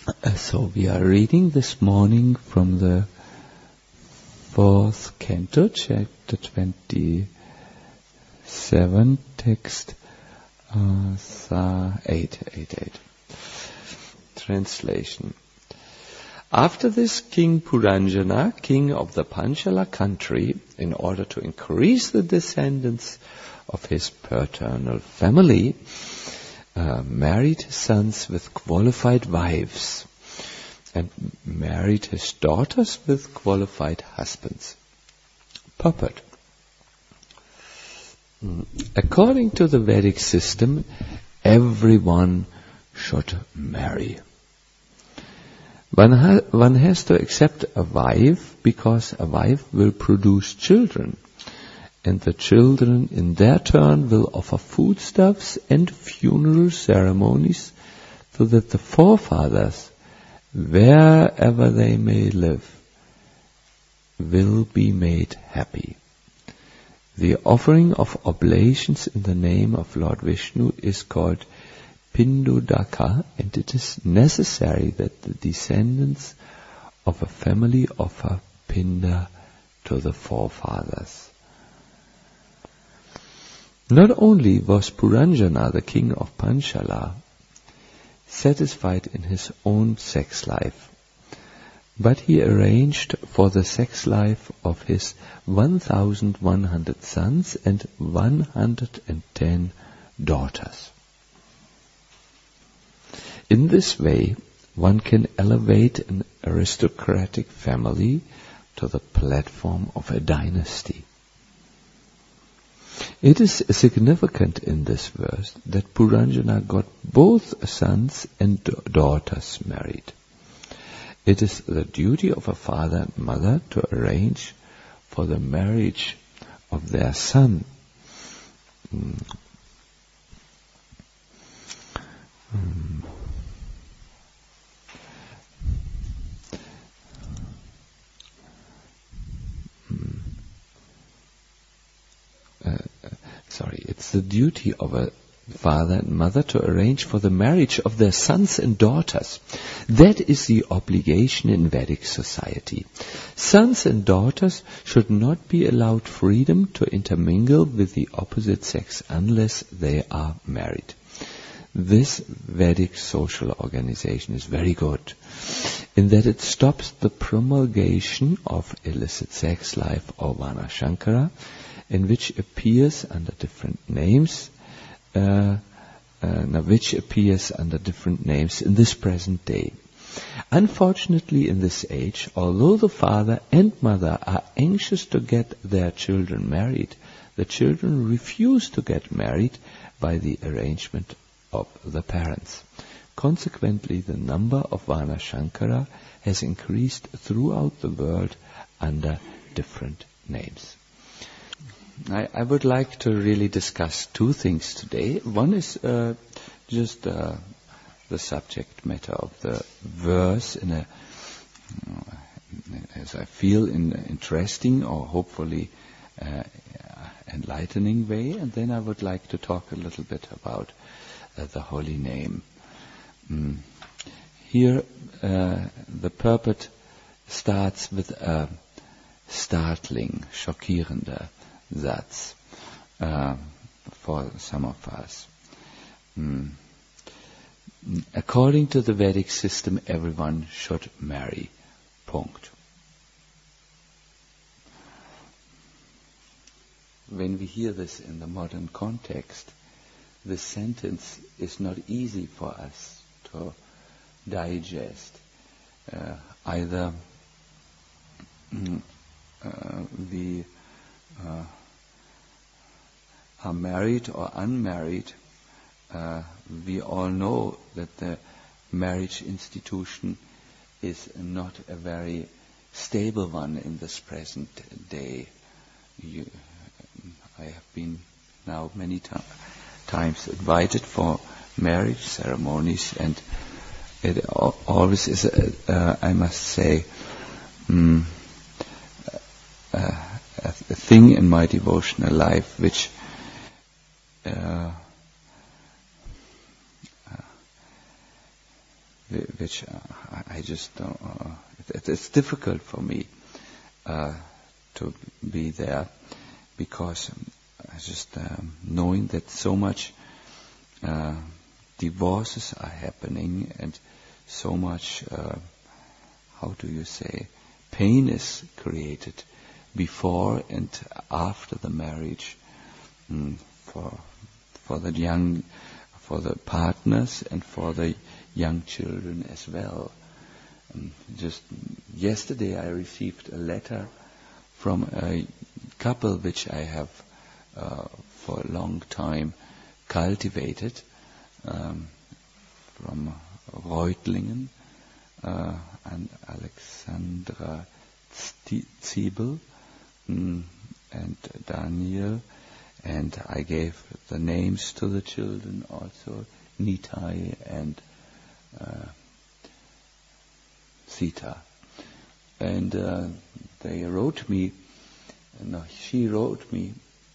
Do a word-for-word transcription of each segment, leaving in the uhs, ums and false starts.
Uh, so we are reading this morning from the fourth canto, chapter twenty-seven, text uh, eight, eight, eight. Translation. After this, King Puranjana, king of the Panchala country, in order to increase the descendants of his paternal family, uh, married his sons with qualified wives and married his daughters with qualified husbands. Purport. According to the Vedic system, everyone should marry. One, ha- one has to accept a wife because a wife will produce children, and the children in their turn will offer foodstuffs and funeral ceremonies so that the forefathers, wherever they may live, will be made happy. The offering of oblations in the name of Lord Vishnu is called Pindodaka, and it is necessary that the descendants of a family offer Pinda to the forefathers. Not only was Puranjana, the king of Panchala, satisfied in his own sex life, but he arranged for the sex life of his one thousand one hundred sons and one hundred ten daughters. In this way, one can elevate an aristocratic family to the platform of a dynasty. It is significant in this verse that Puranjana got both sons and daughters married. It is the duty of a father and mother to arrange for the marriage of their son. Mm. Mm. Mm. Uh, sorry, it's the duty of a father and mother to arrange for the marriage of their sons and daughters. That is the obligation in Vedic society. Sons and daughters should not be allowed freedom to intermingle with the opposite sex unless they are married. This Vedic social organization is very good in that it stops the promulgation of illicit sex life or Varnashankara, in which appears under different names Uh, uh, which appears under different names in this present day. Unfortunately, in this age, although the father and mother are anxious to get their children married, the children refuse to get married by the arrangement of the parents. Consequently, the number of Varnashankara has increased throughout the world under different names. I, I would like to really discuss two things today. One is uh, just uh, the subject matter of the verse in a, as I feel, in an interesting or hopefully uh, enlightening way. And then I would like to talk a little bit about uh, the holy name. Mm. Here, uh, the purport starts with a startling, schockierender Satz uh, for some of us. Mm. According to the Vedic system, everyone should marry. Punkt. When we hear this in the modern context, this sentence is not easy for us to digest. Uh, either mm, uh, we uh, are married or unmarried, uh, we all know that the marriage institution is not a very stable one in this present day. You, I have been now many t- times invited for marriage ceremonies, and it al- always is, a, uh, I must say, um, a, a, a thing in my devotional life which uh, which uh, I just don't, uh, it, it's difficult for me uh, to be there, because I just um, knowing that so much uh, divorces are happening, and so much, uh, how do you say, pain is created before and after the marriage, mm, for for the young, for the partners and for the young children as well. Um, just yesterday I received a letter from a couple which I have uh, for a long time cultivated, um, from Reutlingen, uh, and Alexandra Ziebel, mm, and Daniel, and I gave the names to the children also, Nitai and uh, Sita. And uh, they wrote me, no, she wrote me,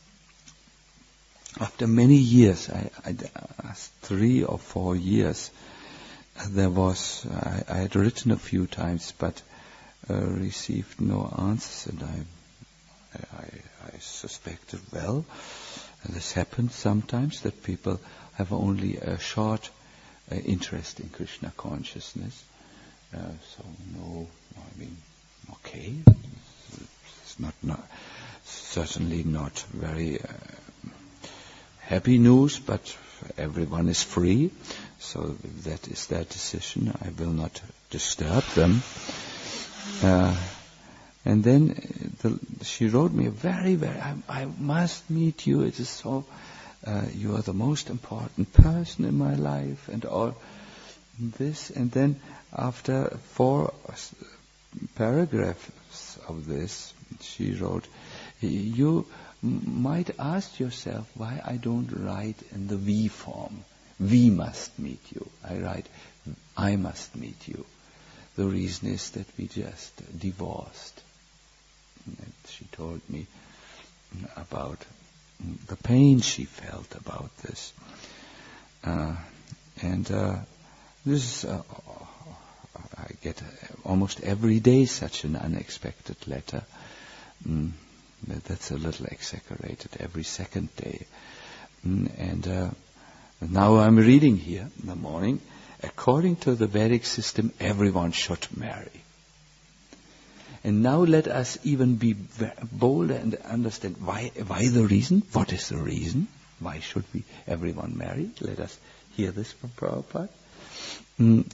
after many years, I, I, three or four years, there was, I, I had written a few times, but uh, received no answers, and I, I, I suspected, well, this happens sometimes, that people have only a short uh, interest in Krishna consciousness. Uh, so no, I mean, okay, it's not, not certainly not very uh, happy news, but everyone is free, so that is their decision. I will not disturb them. Uh, and then the, she wrote me a very, very, I, I must meet you. It is so, uh, you are the most important person in my life, and all this. And then after four paragraphs of this, she wrote, you might ask yourself why I don't write in the we form. We must meet you. I write, I must meet you. The reason is that we just divorced. And she told me about the pain she felt about this. Uh, and uh, this is, uh, I get almost every day such an unexpected letter. Mm. That's a little exaggerated, every second day. Mm, and uh, now I'm reading here in the morning, according to the Vedic system, everyone should marry. And now let us even be bolder and understand why, why the reason, what is the reason, why should we everyone marry? Let us hear this from Prabhupada. Mm.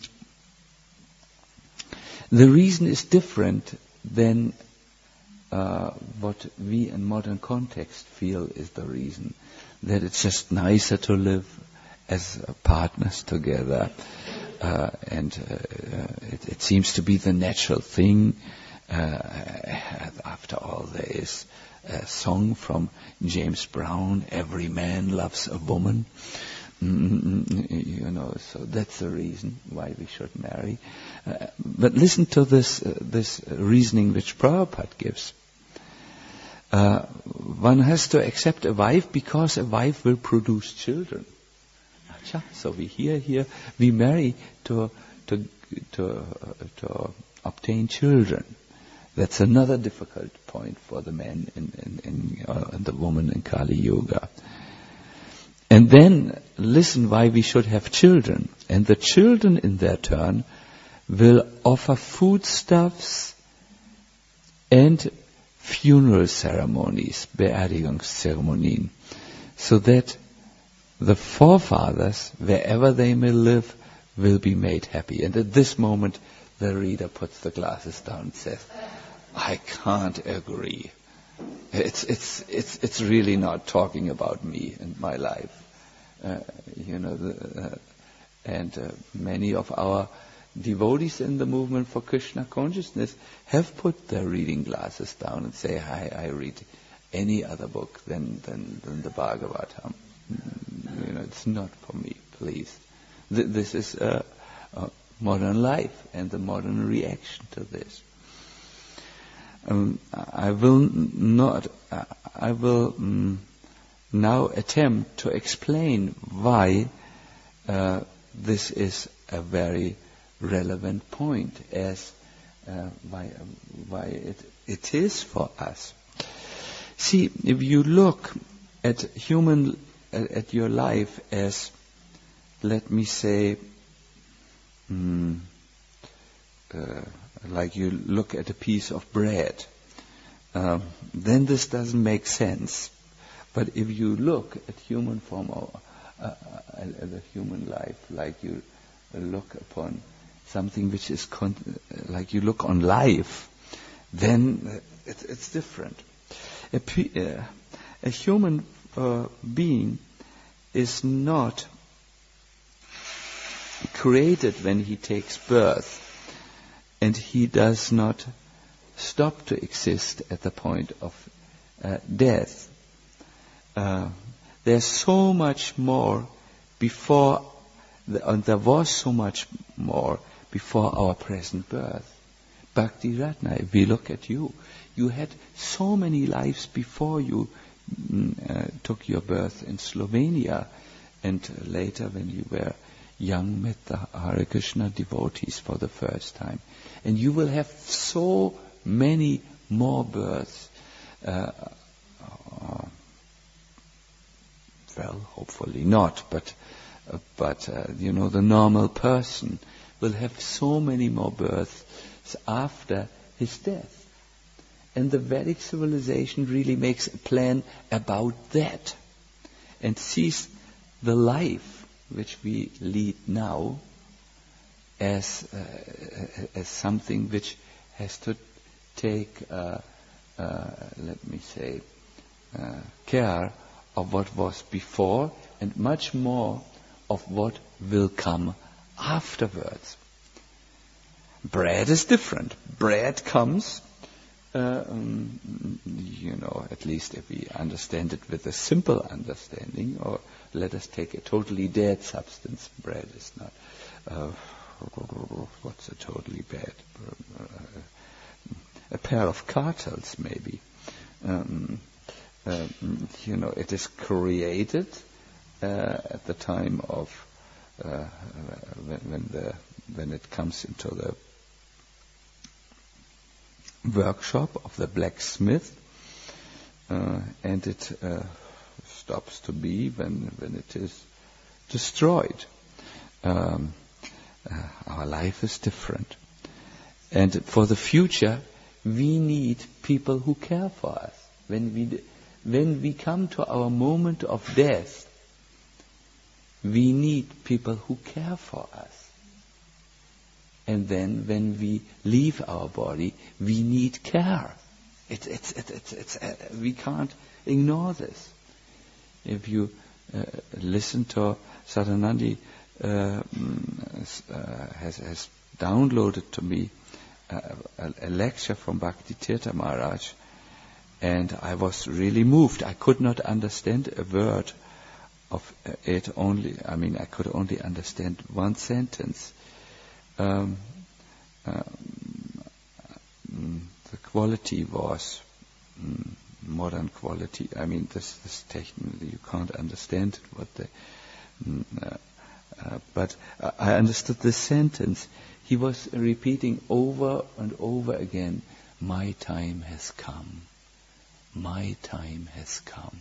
The reason is different than Uh, what we in modern context feel is the reason, that it's just nicer to live as uh, partners together, uh, and uh, uh, it, it seems to be the natural thing. Uh, after all, there is a song from James Brown, "Every man loves a woman." Mm-hmm, you know, so that's the reason why we should marry. Uh, but listen to this uh, this reasoning which Prabhupada gives. Uh, one has to accept a wife because a wife will produce children. So we hear here we marry to to to uh, to obtain children. That's another difficult point for the man in, in, in, uh, and the woman in Kali Yuga. And then listen why we should have children. And the children in their turn will offer foodstuffs and funeral ceremonies, Beerdigungszeremonien, so that the forefathers, wherever they may live, will be made happy. And at this moment, the reader puts the glasses down and says, I can't agree. It's it's it's it's really not talking about me and my life, uh, you know. The, uh, and uh, many of our devotees in the movement for Krishna consciousness have put their reading glasses down and say, I, I read any other book than, than, than the Bhagavatam. You know, it's not for me, please. Th- this is uh, uh, modern life and the modern reaction to this. Um, I will not, uh, I will um, now attempt to explain why uh, this is a very relevant point as uh, why, why it, it is for us. See, if you look at human, at, at your life as, let me say, mm, uh, like you look at a piece of bread, um, then this doesn't make sense. But if you look at human form or uh, at the human life, like you look upon something which is con- like you look on life, then it, it's different. A, p- uh, a human uh, being is not created when he takes birth, and he does not stop to exist at the point of uh, death. Uh, there's so much more before, the, and there was so much more before our present birth. Bhakti Ratna, if we look at you, you had so many lives before you mm, uh, took your birth in Slovenia, and later when you were young met the Hare Krishna devotees for the first time. And you will have so many more births. Uh, uh, well, hopefully not, but uh, but uh, you know, the normal person will have so many more births after his death. And the Vedic civilization really makes a plan about that and sees the life which we lead now as uh, as something which has to take, uh, uh, let me say, uh, care of what was before and much more of what will come afterwards. Bread is different. Bread comes, uh, um, you know, at least if we understand it with a simple understanding, or let us take a totally dead substance. Bread is not. Uh, what's a totally bad? Uh, a pair of cartels, maybe. Um, um, you know, it is created uh, at the time of uh, when, when the when it comes into the workshop of the blacksmith, uh, and it uh, stops to be when when it is destroyed. Um, uh, our life is different, and for the future, we need people who care for us. When we when we come to our moment of death, we need people who care for us. And then when we leave our body, we need care. It, it's, it, it's, it's, uh, we can't ignore this. If you uh, listen to Sadhanandi, uh, uh, has, has downloaded to me uh, a, a lecture from Bhakti Tirtha Maharaj, and I was really moved. I could not understand a word of it only. I mean, I could only understand one sentence. Um, uh, mm, the quality was mm, modern quality. I mean, this this technically you can't understand it, what the. Mm, uh, uh, but uh, I understood the sentence. He was repeating over and over again, "My time has come. My time has come.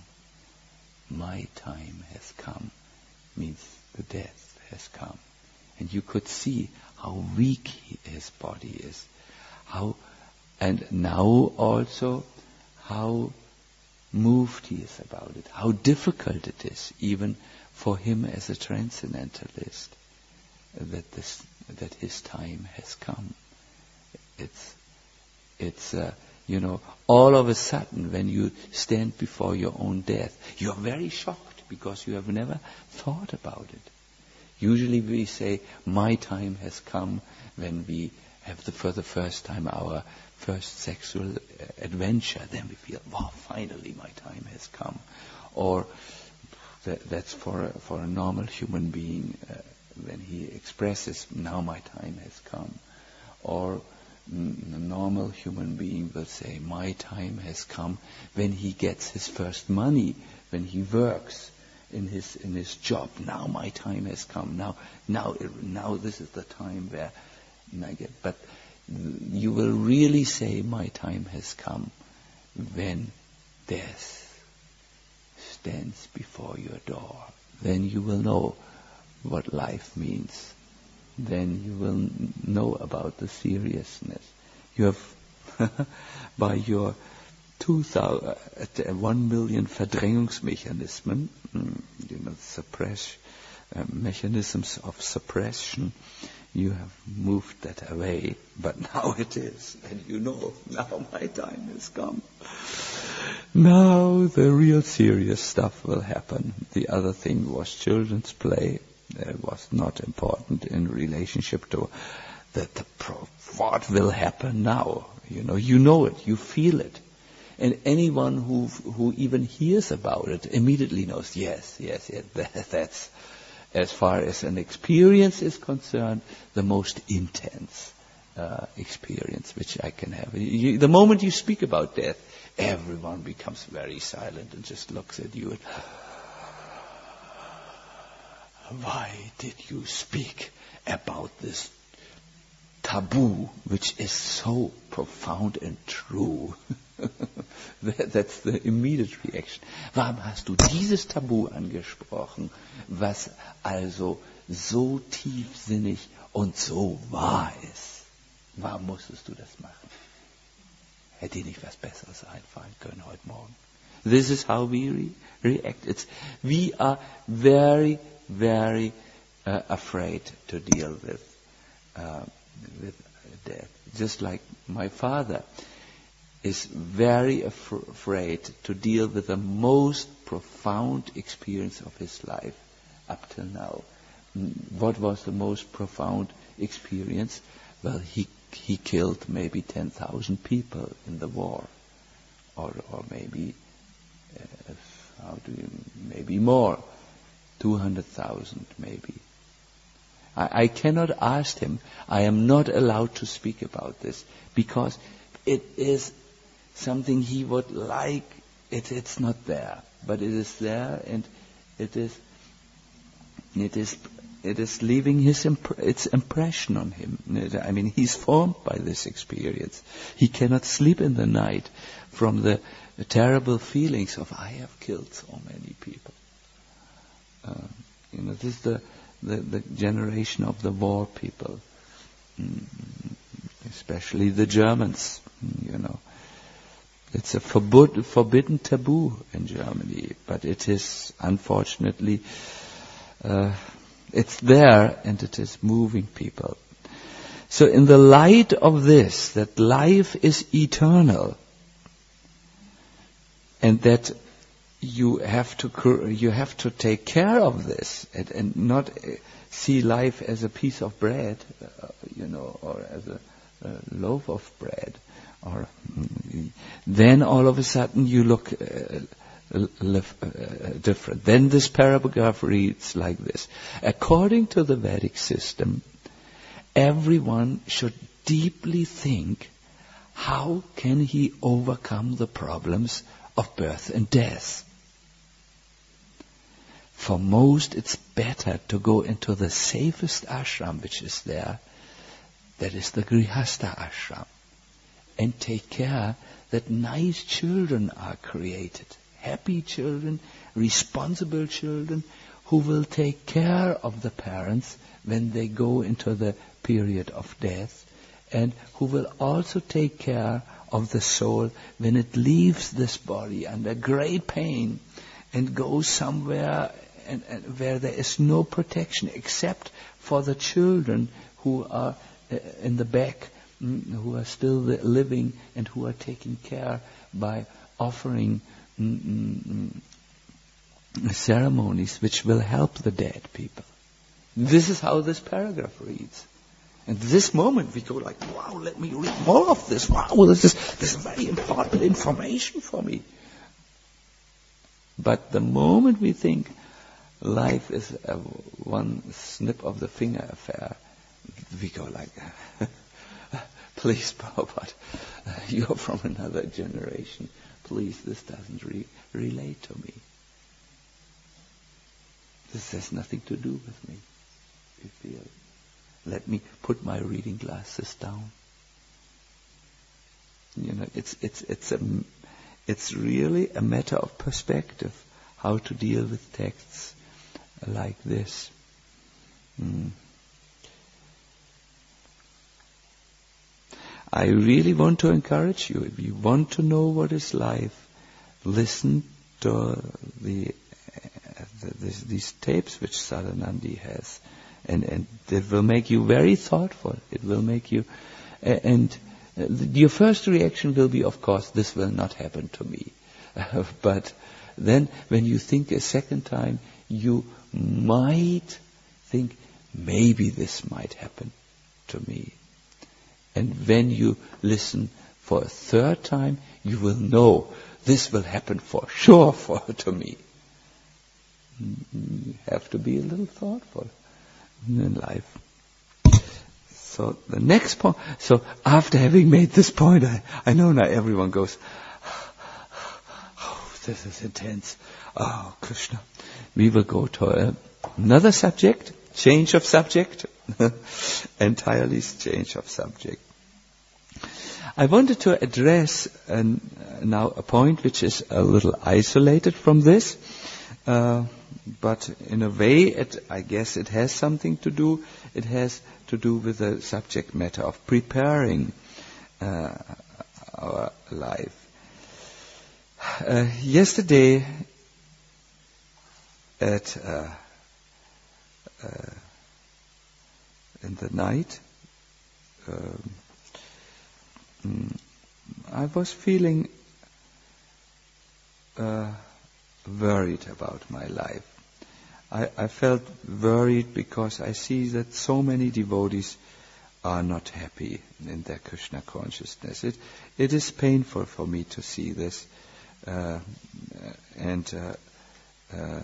My time has come," means the death has come. And you could see how weak his body is. How, and now also how moved he is about it. How difficult it is, even for him as a transcendentalist, that this, that his time has come. It's, it's, uh, you know, all of a sudden when you stand before your own death, you are very shocked because you have never thought about it. Usually we say, my time has come when we have the, for the first time our first sexual adventure. Then we feel, wow, finally my time has come. Or that, that's for a, for a normal human being uh, when he expresses, now my time has come. Or mm, a normal human being will say, my time has come when he gets his first money, when he works in his in his job. Now my time has come. Now now now this is the time where But you will really say, my time has come, when death stands before your door. Then you will know what life means. Then you will know about the seriousness. You have, by your two thousand, uh, one million Verdrängungsmechanismen, you know, suppress, uh, mechanisms of suppression, you have moved that away, but now it is, and you know, now my time has come. Now the real serious stuff will happen. The other thing was children's play. It was not important in relationship to the, the pro- what will happen now. You know, you know it, you feel it. And anyone who who even hears about it immediately knows, yes, yes, yes, that, that's, as far as an experience is concerned, the most intense uh, experience which I can have. You, the moment you speak about death, everyone becomes very silent and just looks at you and, why did you speak about this taboo, which is so profound and true? that, that's the immediate reaction. Warum hast du dieses Tabu angesprochen, was also so tiefsinnig und so wahr ist? Warum musstest du das machen? Hätte dir nicht was Besseres einfallen können heute Morgen? This is how we re- react. It's, we are very, very uh, afraid to deal with uh, with death. Just like my father is very af- afraid to deal with the most profound experience of his life up till now. What was the most profound experience? Well, he he killed maybe ten thousand people in the war, or or maybe uh, how do you maybe more, two hundred thousand maybe. I, I cannot ask him. I am not allowed to speak about this because it is something he would like. It, it's not there, but it is there, and it is. It is. It is leaving his imp- its impression on him. I mean, he's formed by this experience. He cannot sleep in the night from the, the terrible feelings of I have killed so many people. Uh, you know, this is the, the the generation of the war people, mm, especially the Germans. You know, it's a forbid- forbidden taboo in Germany, but it is unfortunately. Uh, It's there and it is moving people. So in the light of this, that life is eternal and that you have to you have to take care of this and, and not see life as a piece of bread, uh, you know, or as a, a loaf of bread, or then all of a sudden you look. Uh, Live, uh, different. Then this paragraph reads like this. According to the Vedic system, everyone should deeply think, how can he overcome the problems of birth and death? For most, it's better to go into the safest ashram which is there, that is the Grihastha ashram, and take care that nice children are created. Happy children, responsible children, who will take care of the parents when they go into the period of death, and who will also take care of the soul when it leaves this body under great pain and goes somewhere and, and where there is no protection except for the children who are uh, in the back, mm, who are still living and who are taken care by offering Mm-mm-mm. ceremonies which will help the dead people. This is how this paragraph reads. And this moment we go like, wow, let me read more of this. Wow, this is, this is very important information for me. But the moment we think life is a one snip of the finger affair, we go like, please, Prabhupada, you're from another generation. Please, this doesn't re- relate to me. This has nothing to do with me, we feel. let me put my reading glasses down. You know, it's it's it's a it's really a matter of perspective how to deal with texts like this. Mm. I really want to encourage you, if you want to know what is life, listen to the, uh, the this, these tapes which Sadanandi has, and and it will make you very thoughtful. It will make you, uh, and uh, your first reaction will be, of course, this will not happen to me. Uh, but then, when you think a second time, you might think, maybe this might happen to me. And when you listen for a third time, you will know this will happen for sure for to me. You have to be a little thoughtful in life. So the next point, so after having made this point, I, I know now everyone goes, oh, this is intense. Oh, Krishna. We will go to uh, another subject, change of subject, entirely change of subject. I wanted to address an, uh, now a point which is a little isolated from this, uh, but in a way, it, I guess it has something to do. It has to do with the subject matter of preparing uh, our life. Uh, yesterday, at uh, uh, in the night, um, I was feeling uh, worried about my life. I, I felt worried because I see that so many devotees are not happy in their Krishna consciousness. It, it is painful for me to see this. Uh, and uh, uh,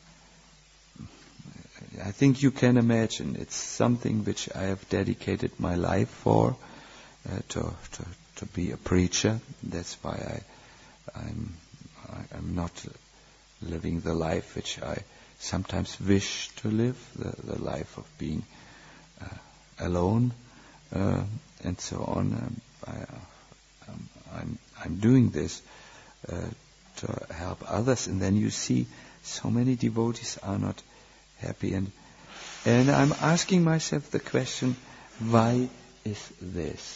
I think you can imagine it's something which I have dedicated my life for. Uh, to, to to be a preacher. That's why I I'm I, I'm not living the life which I sometimes wish to live, the, the life of being uh, alone uh, and so on. Um, I, um, I'm I'm doing this uh, to help others, and then you see so many devotees are not happy, and and I'm asking myself the question, why is this?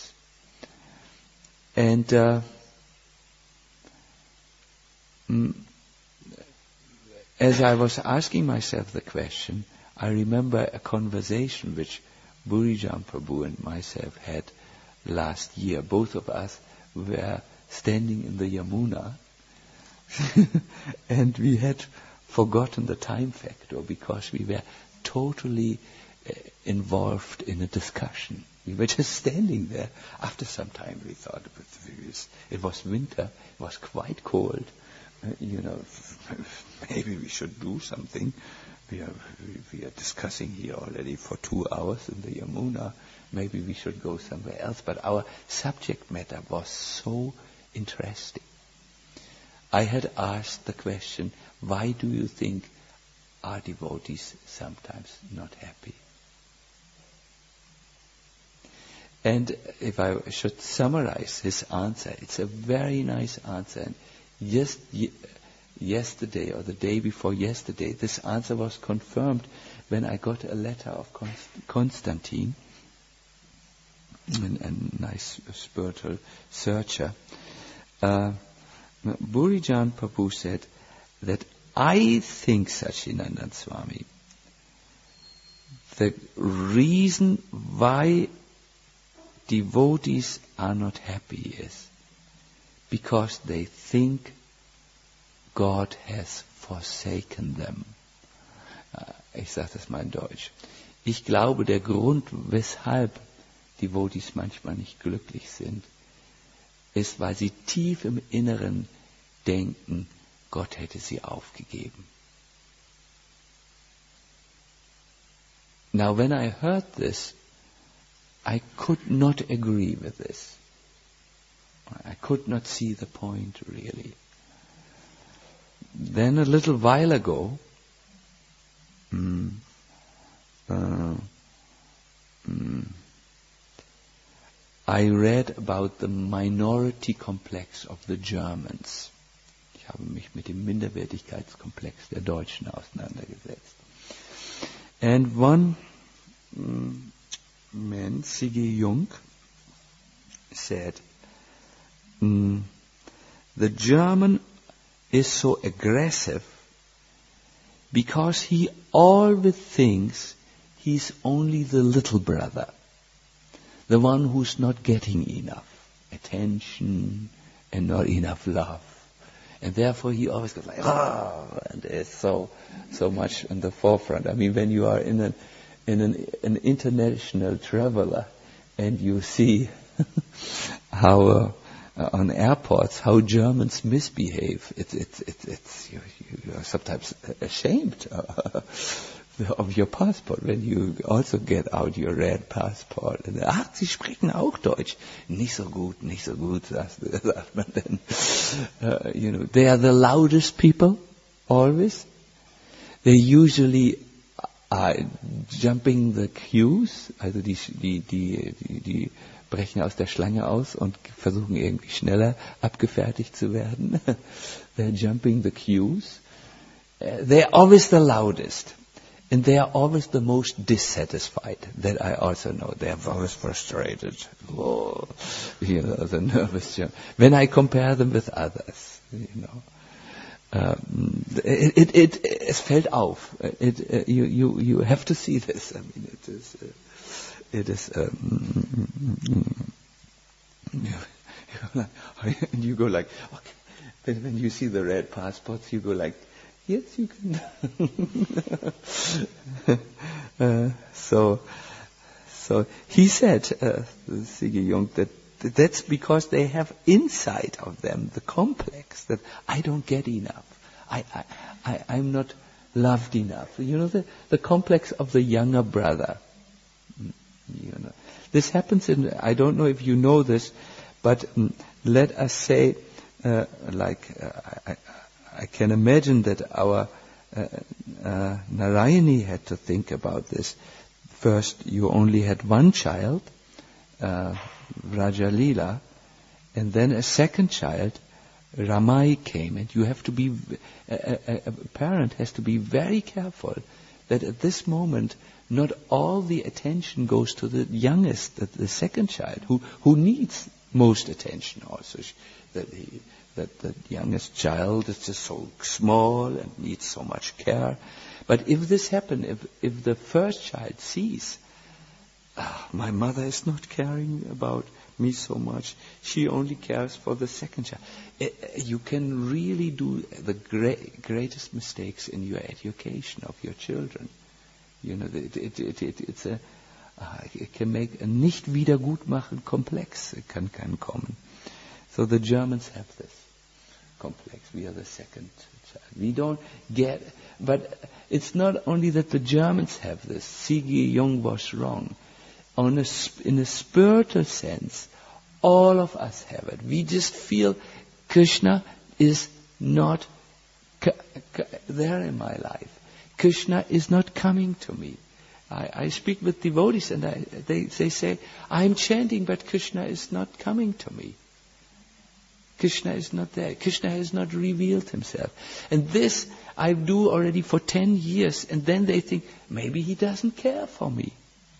And uh, mm, as I was asking myself the question, I remember a conversation which Burijan Prabhu and myself had last year. Both of us were standing in the Yamuna and we had forgotten the time factor because we were totally uh, involved in a discussion. We were just standing there. After some time, we thought it was, it was winter. It was quite cold. Uh, you know, maybe we should do something. We are we are discussing here already for two hours in the Yamuna. Maybe we should go somewhere else. But our subject matter was so interesting. I had asked the question: why do you think are devotees sometimes not happy? And if I should summarize his answer, it's a very nice answer. And just y- yesterday or the day before yesterday, this answer was confirmed when I got a letter of Const- Constantine, a, a nice spiritual searcher. Uh, Burijan Prabhu said that I think, Sachinandan Swami, the reason why devotees are not happy is because they think God has forsaken them. Ich sage das mal in Deutsch. Ich glaube, der Grund, weshalb Devotees manchmal nicht glücklich sind, ist, weil sie tief im Inneren denken, Gott hätte sie aufgegeben. Now, when I heard this, I could not agree with this. I could not see the point, really. Then a little while ago, mm, uh, mm, I read about the minority complex of the Germans. Ich habe mich mit dem Minderwertigkeitskomplex der Deutschen auseinandergesetzt. And one mm, man, C G Jung, said, mm, the German is so aggressive because he always thinks he's only the little brother, the one who's not getting enough attention and not enough love. And therefore he always goes like, ah, and is so, so much in the forefront. I mean, when you are in an, in an, an international traveler and you see how, uh, uh, on airports, how Germans misbehave, it's, it's, it's, it's you, you are sometimes ashamed uh, of your passport when you also get out your red passport. And, ach, Sie sprechen auch Deutsch. Nicht so gut, nicht so gut, sagt, sagt man dann. Uh, you know, they are the loudest people, always. They usually are jumping the queues, also die, die, die, die, die brechen aus der Schlange aus und versuchen irgendwie schneller abgefertigt zu werden. They're jumping the queues. Uh, they're always the loudest. And they are always the most dissatisfied. That I also know. They are always frustrated. Oh, you know, the nervous. When I compare them with others, you know, um, it, it, it, es fällt auf. It, uh, you, you, you have to see this. I mean, it is, uh, it is. Um, and you go like, okay. When, when you see the red passports, you go like, yes, you can. uh, so, so he said, uh, C G Jung, that that's because they have inside of them the complex that I don't get enough. I, I, I I'm not loved enough. You know, the, the complex of the younger brother. You know, this happens in. I don't know if you know this, but um, let us say, uh, like. Uh, I, I can imagine that our uh, uh, Narayani had to think about this. First, you only had one child, uh, Rajalila, and then a second child, Ramai, came. And you have to be, a, a, a parent has to be very careful that at this moment, not all the attention goes to the youngest, the, the second child, who, who needs most attention also. That he, that the youngest child is just so small and needs so much care. But if this happens, if, if the first child sees, ah, my mother is not caring about me so much, she only cares for the second child, it, you can really do the great, greatest mistakes in your education of your children. You know, it, it, it, it, it's a, uh, it can make a nicht wiedergutmachen Komplex, it can, can kommen. So the Germans have this complex. We are the second child. We don't get, but it's not only that the Germans have this. C G Jung was wrong. On a, in a spiritual sense, all of us have it. We just feel Krishna is not c- c- there in my life. Krishna is not coming to me. I, I speak with devotees and I, they, they say, I'm chanting, but Krishna is not coming to me. Krishna is not there. Krishna has not revealed himself. And this I do already for ten years. And then they think, maybe he doesn't care for me.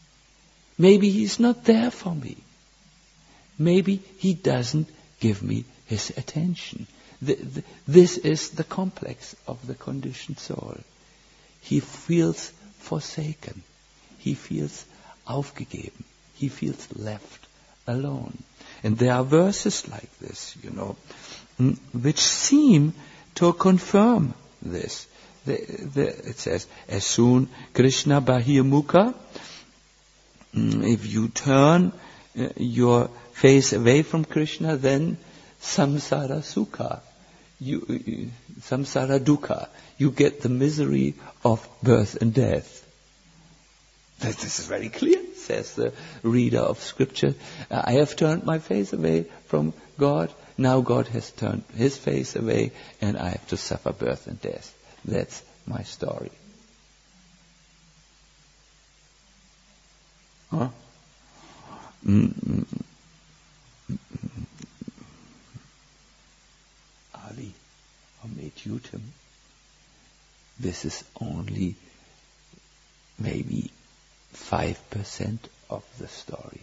Maybe he's not there for me. Maybe he doesn't give me his attention. The, the, this is the complex of the conditioned soul. He feels forsaken. He feels aufgegeben. He feels left alone. And there are verses like this, you know, which seem to confirm this. The, the, it says, as soon Krishna Bahirmukha, if you turn uh, your face away from Krishna, then samsara sukha, you, you, samsara dukkha, you get the misery of birth and death. This is very clear, says the reader of scripture. Uh, I have turned my face away from God. Now God has turned his face away and I have to suffer birth and death. That's my story. Huh? Mm-mm. Ali, or Medyutim, this is only maybe five percent of the story.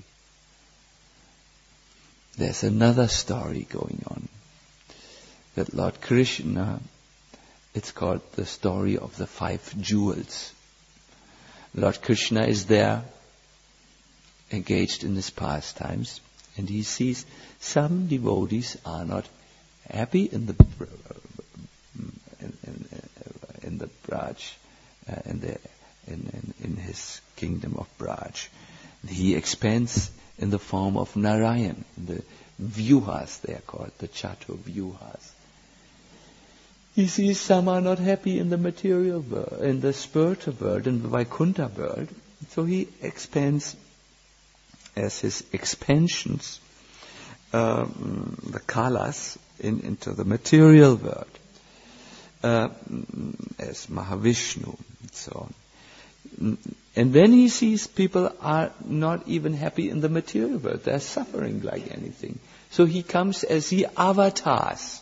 There's another story going on. That Lord Krishna, it's called the story of the five jewels. Lord Krishna is there, engaged in his pastimes, and he sees some devotees are not happy in the in, in, in the Braj, uh, in the in, in, in his kingdom of Braj. He expands in the form of Narayan, the Vyuhas they are called, the Chatur Vyuhas. He sees some are not happy in the material world, in the spiritual world, in the Vaikuntha world. So he expands as his expansions, um, the kalas, in, into the material world, uh, as Mahavishnu and so on. And then he sees people are not even happy in the material world. They're suffering like anything. So he comes as the avatars.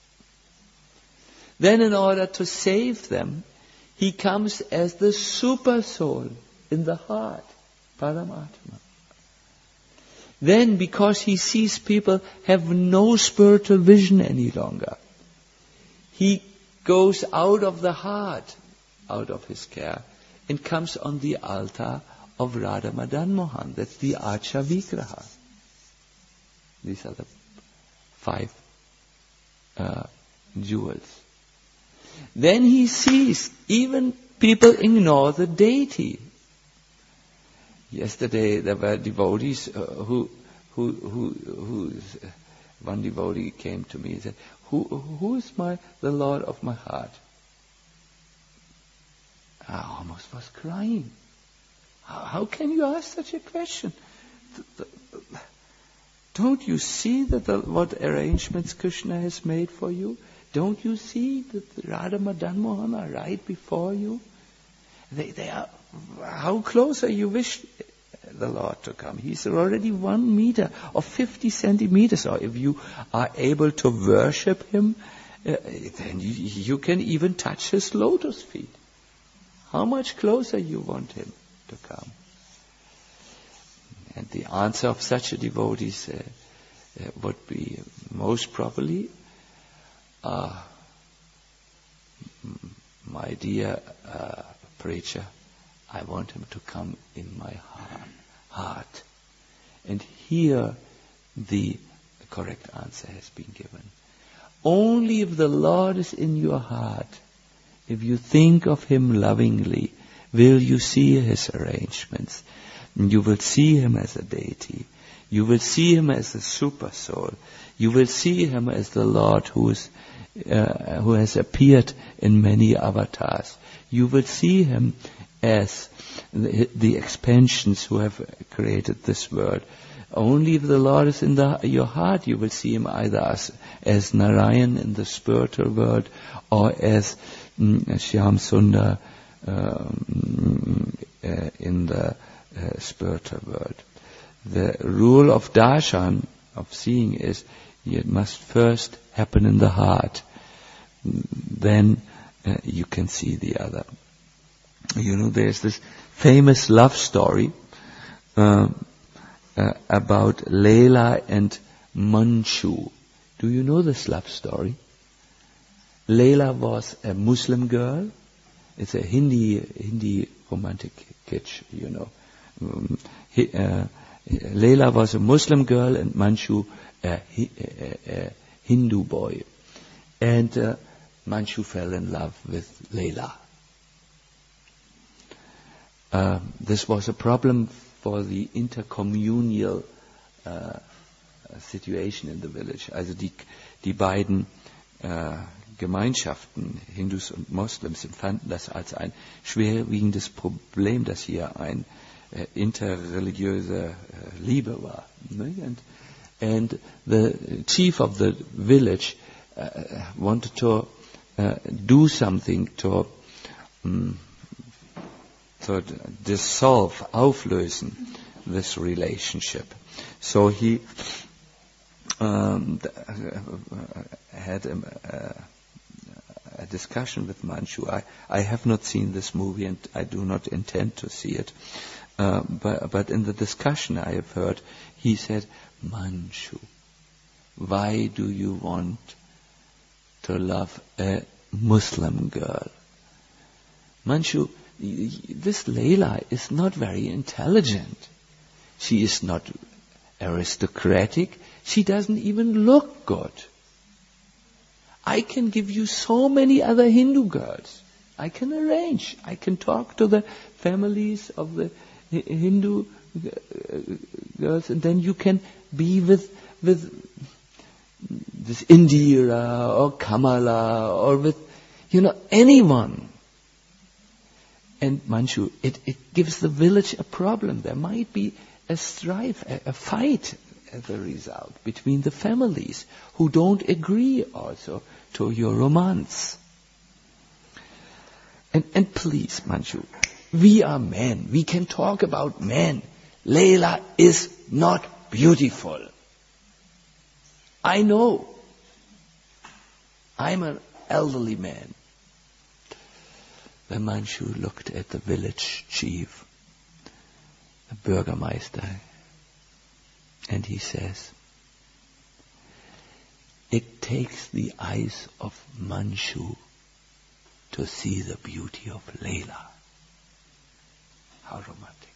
Then in order to save them, he comes as the super soul in the heart, Paramatma. Then, because he sees people have no spiritual vision any longer, he goes out of the heart, out of his care, and comes on the altar of Radha Madan Mohan. That's the Archa Vigraha. These are the five uh, jewels. Then he sees even people ignore the deity. Yesterday there were devotees uh, who, who, who, who, uh, one devotee came to me and said, "Who, who is my the Lord of my heart?" I almost was crying. How, how can you ask such a question? The, the, don't you see that the, what arrangements Krishna has made for you? Don't you see that Radha Madan Mohan are right before you? They, they are. How close are you wish the Lord to come? He's already one meter or fifty centimeters. Or if you are able to worship him, uh, then you, you can even touch his lotus feet. How much closer you want him to come? And the answer of such a devotee uh, uh, would be most probably, uh, my dear uh, preacher, I want him to come in my heart. And here the correct answer has been given. Only if the Lord is in your heart, if you think of him lovingly, will you see his arrangements. You will see him as a deity. You will see him as a super soul. You will see him as the Lord who is, uh, who has appeared in many avatars. You will see him as the, the expansions who have created this world. Only if the Lord is in the, your heart, you will see him either as, as Narayan in the spiritual world, or as mm, Shyam Sundar um, uh, in the uh, spiritual world. The rule of darshan, of seeing, is it must first happen in the heart. Then uh, you can see the other. You know, there's this famous love story uh, uh, about Leela and Manchu. Do you know this love story? Leela was a Muslim girl. It's a Hindi Hindi romantic kitsch, you know. Um, he, uh, Leela was a Muslim girl and Manchu a, a, a Hindu boy. And uh, Manchu fell in love with Leela. Uh, this was a problem for the intercommunal uh, situation in the village. Also die, die beiden äh, Gemeinschaften, Hindus und Moslems, empfanden das als ein schwerwiegendes Problem, dass hier ein äh, interreligiöse äh, Liebe war. And, and the chief of the village uh, wanted to uh, do something to um, to dissolve, auflösen this relationship. So he um, uh, had a, uh, a discussion with Manchu. I, I have not seen this movie and I do not intend to see it. Uh, but, but in the discussion I have heard, he said, Manchu, why do you want to love a Muslim girl? Manchu, this Layla is not very intelligent. She is not aristocratic. She doesn't even look good. I can give you so many other Hindu girls. I can arrange. I can talk to the families of the Hindu girls, and then you can be with with this Indira or Kamala or with, you know, anyone. And Manchu, it, it gives the village a problem. There might be a strife, a, a fight as a result between the families who don't agree also to your romance. And, and please, Manchu, we are men. We can talk about men. Layla is not beautiful. I know. I'm an elderly man. The Manchu looked at the village chief, the Bürgermeister, and he says, it takes the eyes of Manchu to see the beauty of Layla. How romantic.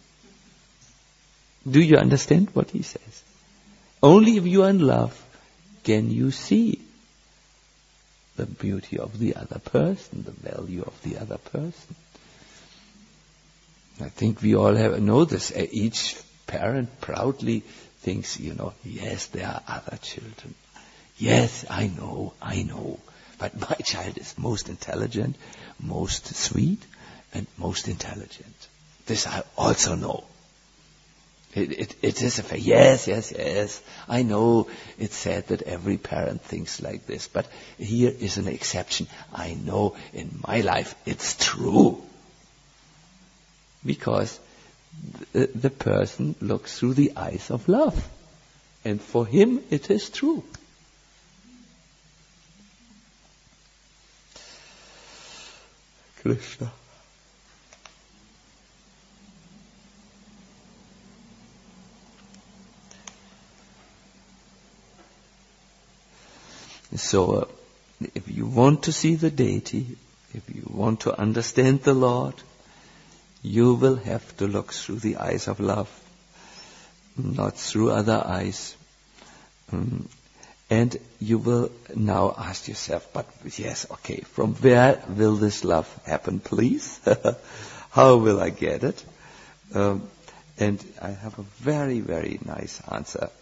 Do you understand what he says? Only if you are in love can you see the beauty of the other person, the value of the other person. I think we all have know this. Each parent proudly thinks, you know, yes, there are other children. Yes, I know, I know. But my child is most intelligent, most sweet, and most intelligent. This I also know. It, it, it is a fact. Yes, yes, yes. I know it's sad that every parent thinks like this, but here is an exception. I know in my life it's true. Because the, the person looks through the eyes of love. And for him it is true. Krishna. So, uh, if you want to see the deity, if you want to understand the Lord, you will have to look through the eyes of love, not through other eyes. Um, and you will now ask yourself, but yes, okay, from where will this love happen, please? How will I get it? Um, and I have a very, very nice answer.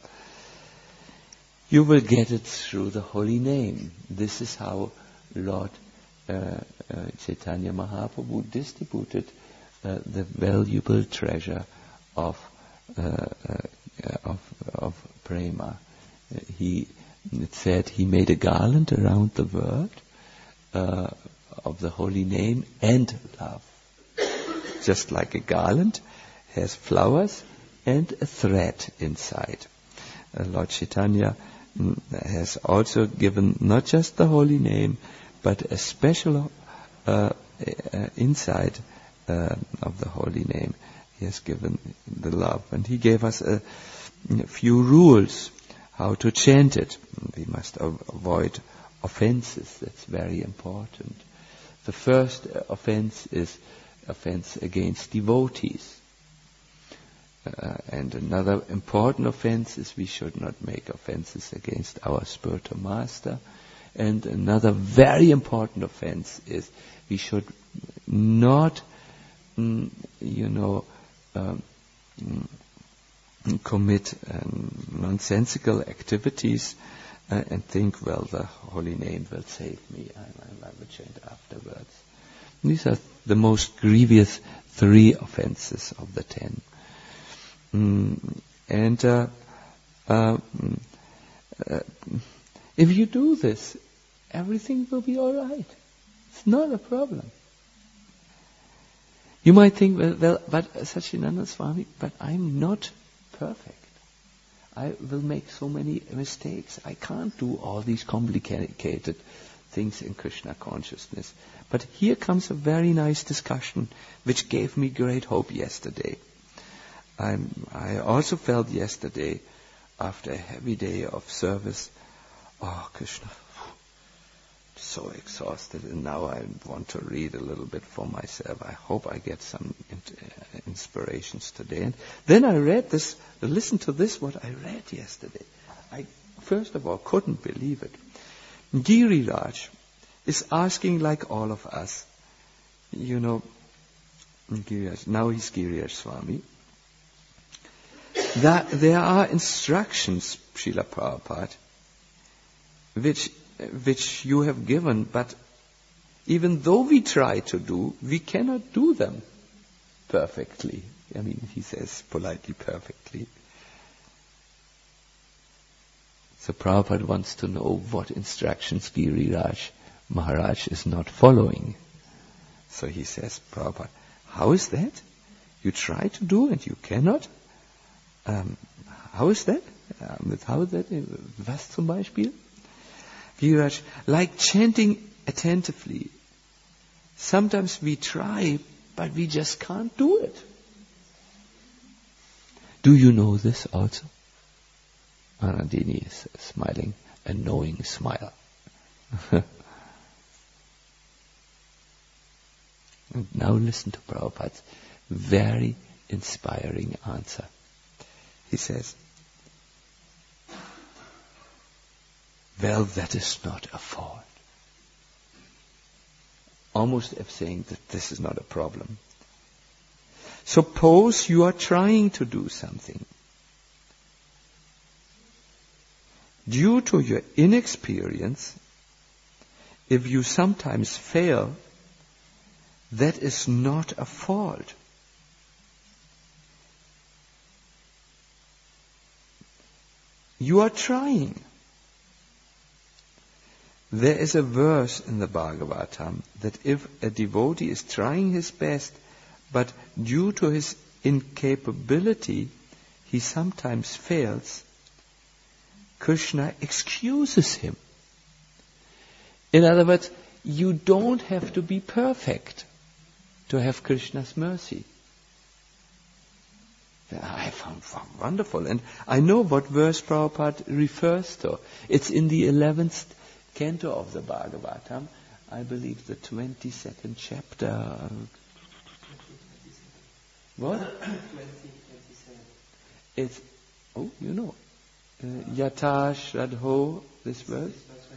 You will get it through the holy name. This is how Lord uh, uh, Chaitanya Mahaprabhu distributed uh, the valuable treasure of uh, uh, of, of prema. Uh, he it said he made a garland around the world uh, of the holy name and love. Just like a garland has flowers and a thread inside. Uh, Lord Chaitanya has also given not just the holy name, but a special uh, uh, inside uh, of the holy name. He has given the love, and he gave us a, a few rules how to chant it. We must avoid offenses. That's very important. The first offense is offense against devotees. Uh, and another important offense is we should not make offenses against our spiritual master. And another very important offense is we should not, mm, you know, um, mm, commit um, nonsensical activities uh, and think, well, the holy name will save me. I, I, I will chant afterwards. These are the most grievous three offenses of the ten. Mm, and uh, uh, uh, if you do this, everything will be all right. It's not a problem. You might think, well, well but Satchidananda Swami, but I'm not perfect. I will make so many mistakes. I can't do all these complicated things in Krishna consciousness. But here comes a very nice discussion which gave me great hope yesterday. I'm, I also felt yesterday, after a heavy day of service, oh Krishna, so exhausted, and now I want to read a little bit for myself. I hope I get some in, uh, inspirations today. And then I read this, listen to this, what I read yesterday. I, first of all, couldn't believe it. Giriraj is asking, like all of us, you know, Giriraj, now he's Giriraj Swami, that there are instructions, Srila Prabhupada, which which you have given, but even though we try to do, we cannot do them perfectly. I mean, he says politely perfectly. So Prabhupada wants to know what instructions Giriraj Maharaj is not following. So he says, Prabhupada, how is that? You try to do and you cannot? Um, how is that? Um, how is that? Was zum Beispiel? Giriraj, like chanting attentively. Sometimes we try, but we just can't do it. Do you know this also? Anandini is smiling, a knowing smile. And now listen to Prabhupada's very inspiring answer. He says, well, that is not a fault. Almost as saying that this is not a problem. Suppose you are trying to do something. Due to your inexperience, if you sometimes fail, that is not a fault. You are trying. There is a verse in the Bhagavatam that if a devotee is trying his best, but due to his incapability, he sometimes fails, Krishna excuses him. In other words, you don't have to be perfect to have Krishna's mercy. I found, found wonderful. And I know what verse Prabhupada refers to. It's in the eleventh canto of the Bhagavatam. I believe the twenty-second chapter. What? It's, oh, you know. Uh, Yata Shradho, this verse?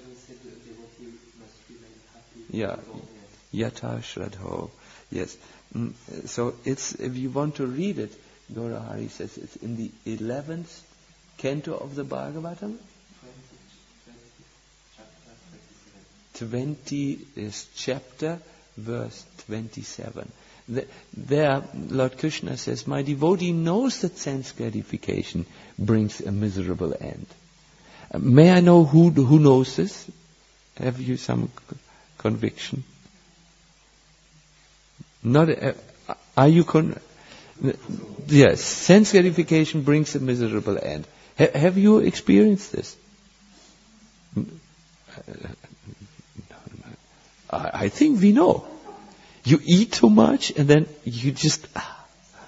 Yeah. Yata Shradho. Yes. Mm, so it's, if you want to read it, Gaura Hari says it's in the eleventh canto of the Bhagavatam. twenty is chapter, verse twenty-seven. The, there, Lord Krishna says, my devotee knows that sense gratification brings a miserable end. Uh, may I know who who knows this? Have you some c- conviction? Not. Uh, are you con? Yes, sense gratification brings a miserable end. Ha- have you experienced this? I, I think we know. You eat too much and then you just... Ah.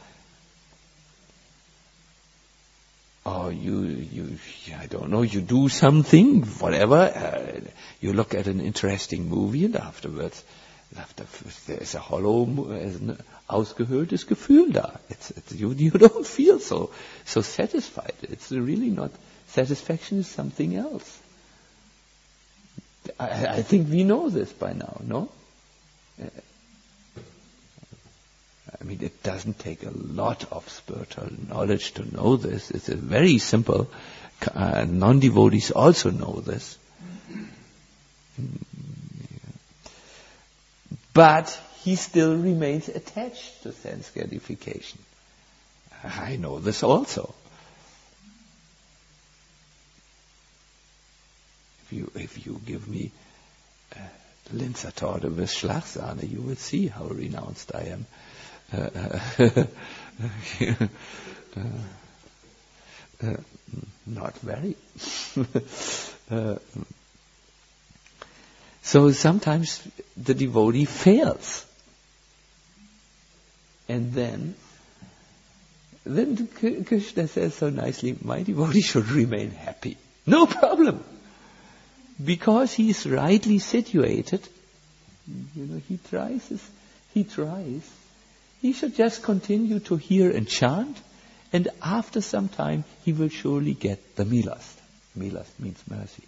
Or you, you, I don't know, you do something, whatever. Uh, you look at an interesting movie and afterwards, after, there's a hollow, ein ausgehöhltes Gefühl da. It's, it's, you, you don't feel so, so satisfied. It's really not, satisfaction is something else. I, I think we know this by now, no? Uh, I mean, it doesn't take a lot of spiritual knowledge to know this. It's a very simple. Uh, non-devotees also know this. But he still remains attached to sense gratification. I know this also. If you, if you give me uh, Linzer Torte with Schlagsahne, you will see how renounced I am. uh, uh, uh, not very. uh, so sometimes the devotee fails. And then, then Krishna says so nicely, my devotee should remain happy. No problem. Because he is rightly situated, you know, he tries, his, he tries, he should just continue to hear and chant, and after some time he will surely get the milast. Milast means mercy.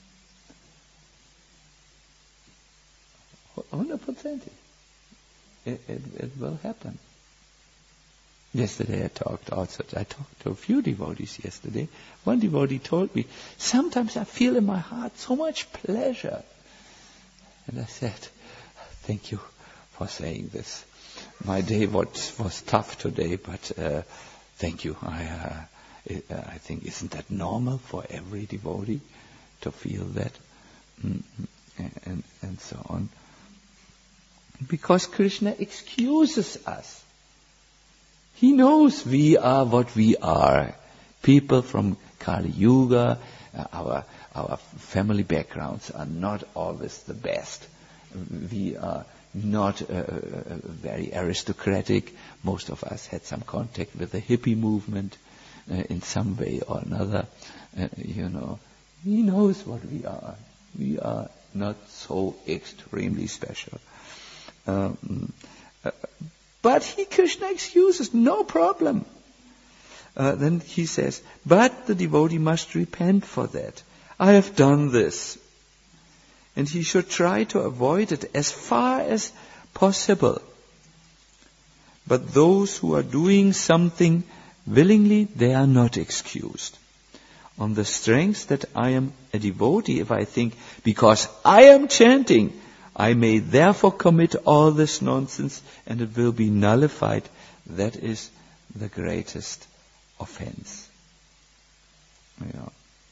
one hundred percent. It, it, it will happen. Yesterday I talked also, I talked to a few devotees yesterday. One devotee told me, sometimes I feel in my heart so much pleasure. And I said, thank you for saying this. My day was, was tough today, but uh, thank you. I, uh, it, uh, I think, isn't that normal for every devotee to feel that? Mm-hmm. And, and so on. Because Krishna excuses us. He knows we are what we are. People from Kali Yuga, uh, our our family backgrounds are not always the best. We are not uh, very aristocratic. Most of us had some contact with the hippie movement uh, in some way or another. Uh, you know, he knows what we are. We are not so extremely special. Um, uh, But he, Krishna excuses, no problem. Uh, then he says, but the devotee must repent for that. I have done this. And he should try to avoid it as far as possible. But those who are doing something willingly, they are not excused. On the strength that I am a devotee, if I think, because I am chanting, I may therefore commit all this nonsense and it will be nullified. That is the greatest offense. Yeah.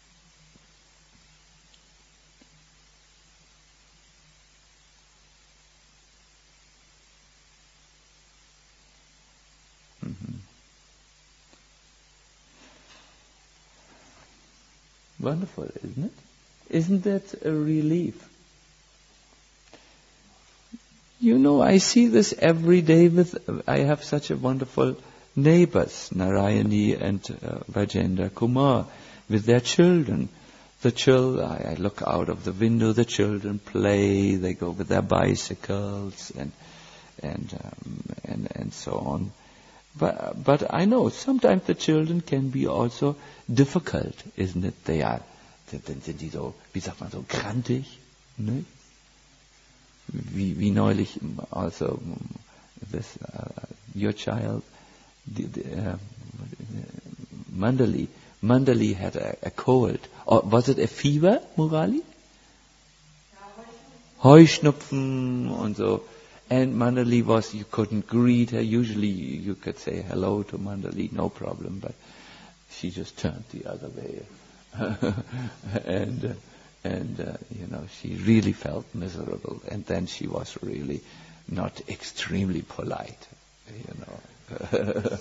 Mm-hmm. Wonderful, isn't it? Isn't that a relief? You know, I see this every day with, I have such a wonderful neighbors, Narayani and uh, Vajendra Kumar, with their children. The children, I, I look out of the window, the children play, they go with their bicycles and and um, and, and so on. But but I know sometimes the children can be also difficult, isn't it? They are, dann sind die so, wie sagt man so, grantig, ne? Wie, wie neulich also this uh, your child the, the, uh, Mandali Mandali had a, a cold, or was it a fever, Murali? Heuschnupfen und so, and Mandali was, you couldn't greet her. Usually you could say hello to Mandali, no problem, but she just turned the other way and uh, And, uh, you know, she really felt miserable. And then she was really not extremely polite, you know.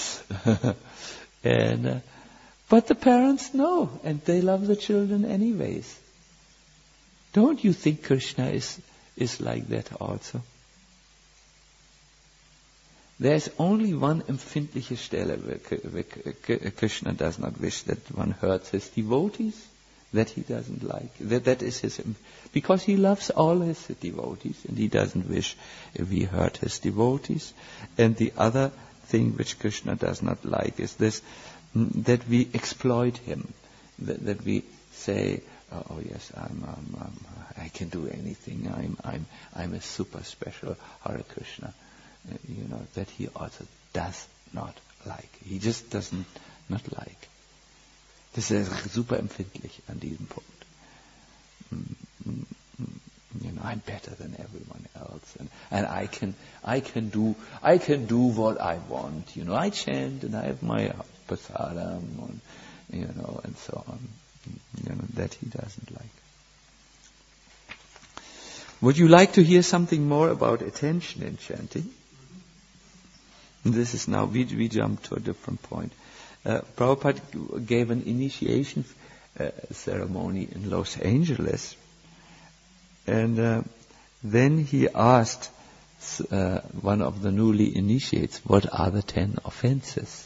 and, uh, but the parents know, and they love the children anyways. Don't you think Krishna is, is like that also? There's only one empfindliche Stelle where Krishna does not wish that one hurts his devotees. That he doesn't like. That that is his, because he loves all his devotees and he doesn't wish if we hurt his devotees. And the other thing which Krishna does not like is this, that we exploit him, that, that we say, oh yes, I'm, I'm, I'm, I can do anything. I'm, I'm, I'm a super special Hare Krishna. Uh, you know, that he also does not like. He just doesn't not like. Das ist super empfindlich an diesem Punkt. You know, I'm better than everyone else, and, and I can, I can do, I can do what I want. You know, I chant and I have my prasadam, and you know, and so on. You know, that he doesn't like. Would you like to hear something more about attention in chanting? This is now, we, we jump to a different point. Uh, Prabhupada gave an initiation uh, ceremony in Los Angeles. And uh, then he asked uh, one of the newly initiates, what are the ten offenses?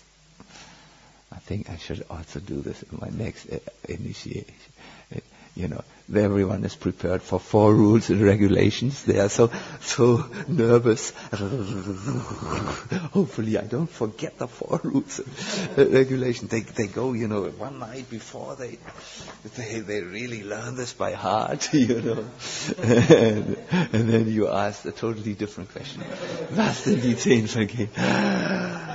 I think I should also do this in my next uh, initiation. Uh, you know, everyone is prepared for four rules and regulations. They are so so nervous. Hopefully, I don't forget the four rules and regulations. They they go, you know, one night before they they they really learn this by heart, you know. and, and then you ask a totally different question. Was sind die zehn Vergehen?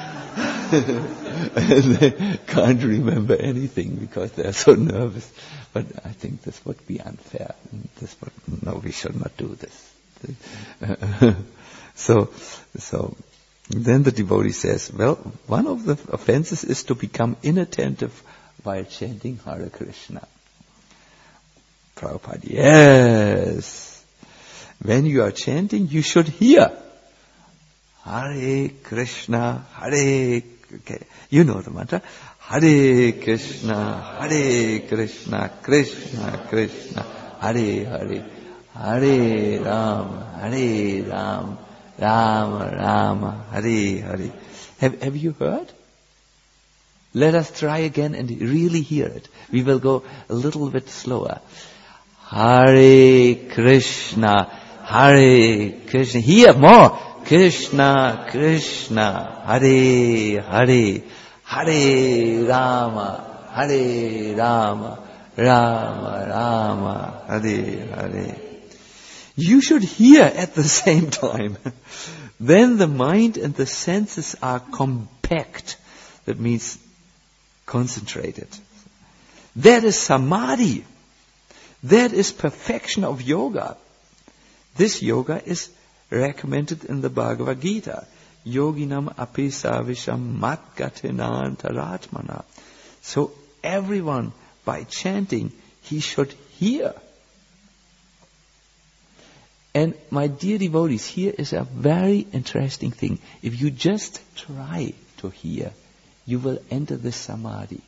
And they can't remember anything because they're so nervous. But I think this would be unfair. This would, no, we should not do this. so, so then the devotee says, well, one of the offenses is to become inattentive while chanting Hare Krishna. Prabhupada, yes. When you are chanting, you should hear Hare Krishna, Hare Krishna. Okay. You know the mantra. Hare Krishna, Hare Krishna, Krishna Krishna, Hare Hare, Hare Rama, Hare Rama, Rama Rama, Hare Hare. Have, have you heard? Let us try again and really hear it. We will go a little bit slower. Hare Krishna, Hare Krishna. Here, more. Krishna, Krishna, Hare, Hare, Hare Rama, Hare Rama, Rama, Rama, Hare, Hare. You should hear at the same time. Then the mind and the senses are compact. That means concentrated. That is samadhi. That is perfection of yoga. This yoga is recommended in the Bhagavad Gita. Yoginam api savisham matgatinantaratmana. So everyone, by chanting, he should hear. And my dear devotees, here is a very interesting thing. If you just try to hear, you will enter the samadhi.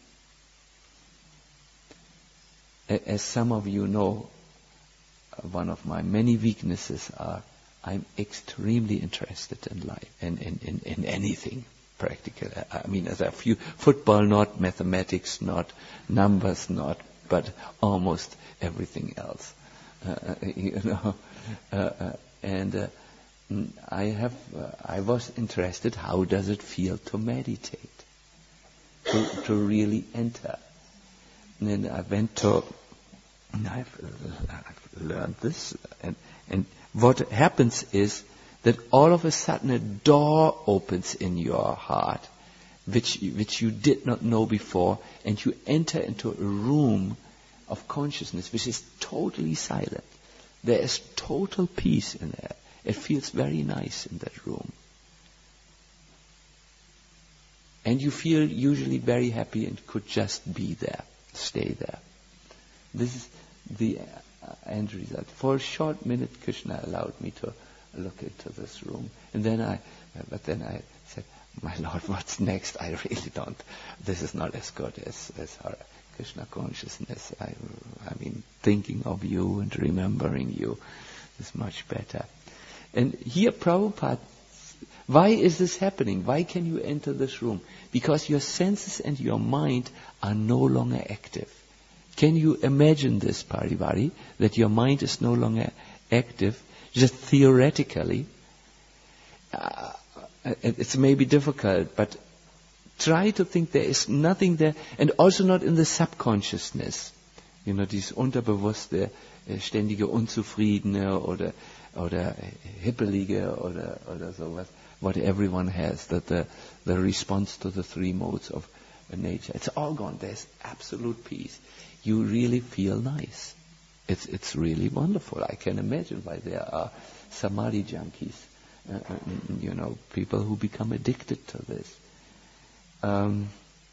As some of you know, one of my many weaknesses are I'm extremely interested in life and in, in, in anything practical. I mean, as a few football, not mathematics, not numbers, not, but almost everything else. Uh, you know, uh, uh, and uh, I have, uh, I was interested. How does it feel to meditate, to, to really enter? And then I went to. And I've, uh, I've learned this, and and. What happens is that all of a sudden a door opens in your heart, which which you did not know before, and you enter into a room of consciousness which is totally silent. There is total peace in there. It feels very nice in that room. And you feel usually very happy and could just be there, stay there. This is the end result. For a short minute, Krishna allowed me to look into this room. And then I, but then I said, my Lord, what's next? I really don't, this is not as good as, as our Krishna consciousness. I, I mean, thinking of you and remembering you is much better. And here Prabhupada, why is this happening? Why can you enter this room? Because your senses and your mind are no longer active. Can you imagine this, Parivari, that your mind is no longer active, just theoretically? Uh, it's maybe difficult, but try to think there is nothing there, and also not in the subconsciousness. You know, dieses unterbewusste, ständige Unzufriedene oder, oder Hippelige oder, oder sowas, what everyone has, that the, the response to the three modes of nature. It's all gone. There's absolute peace. You really feel nice. It's it's really wonderful. I can imagine why there are samadhi junkies, uh, you know, people who become addicted to this. Um,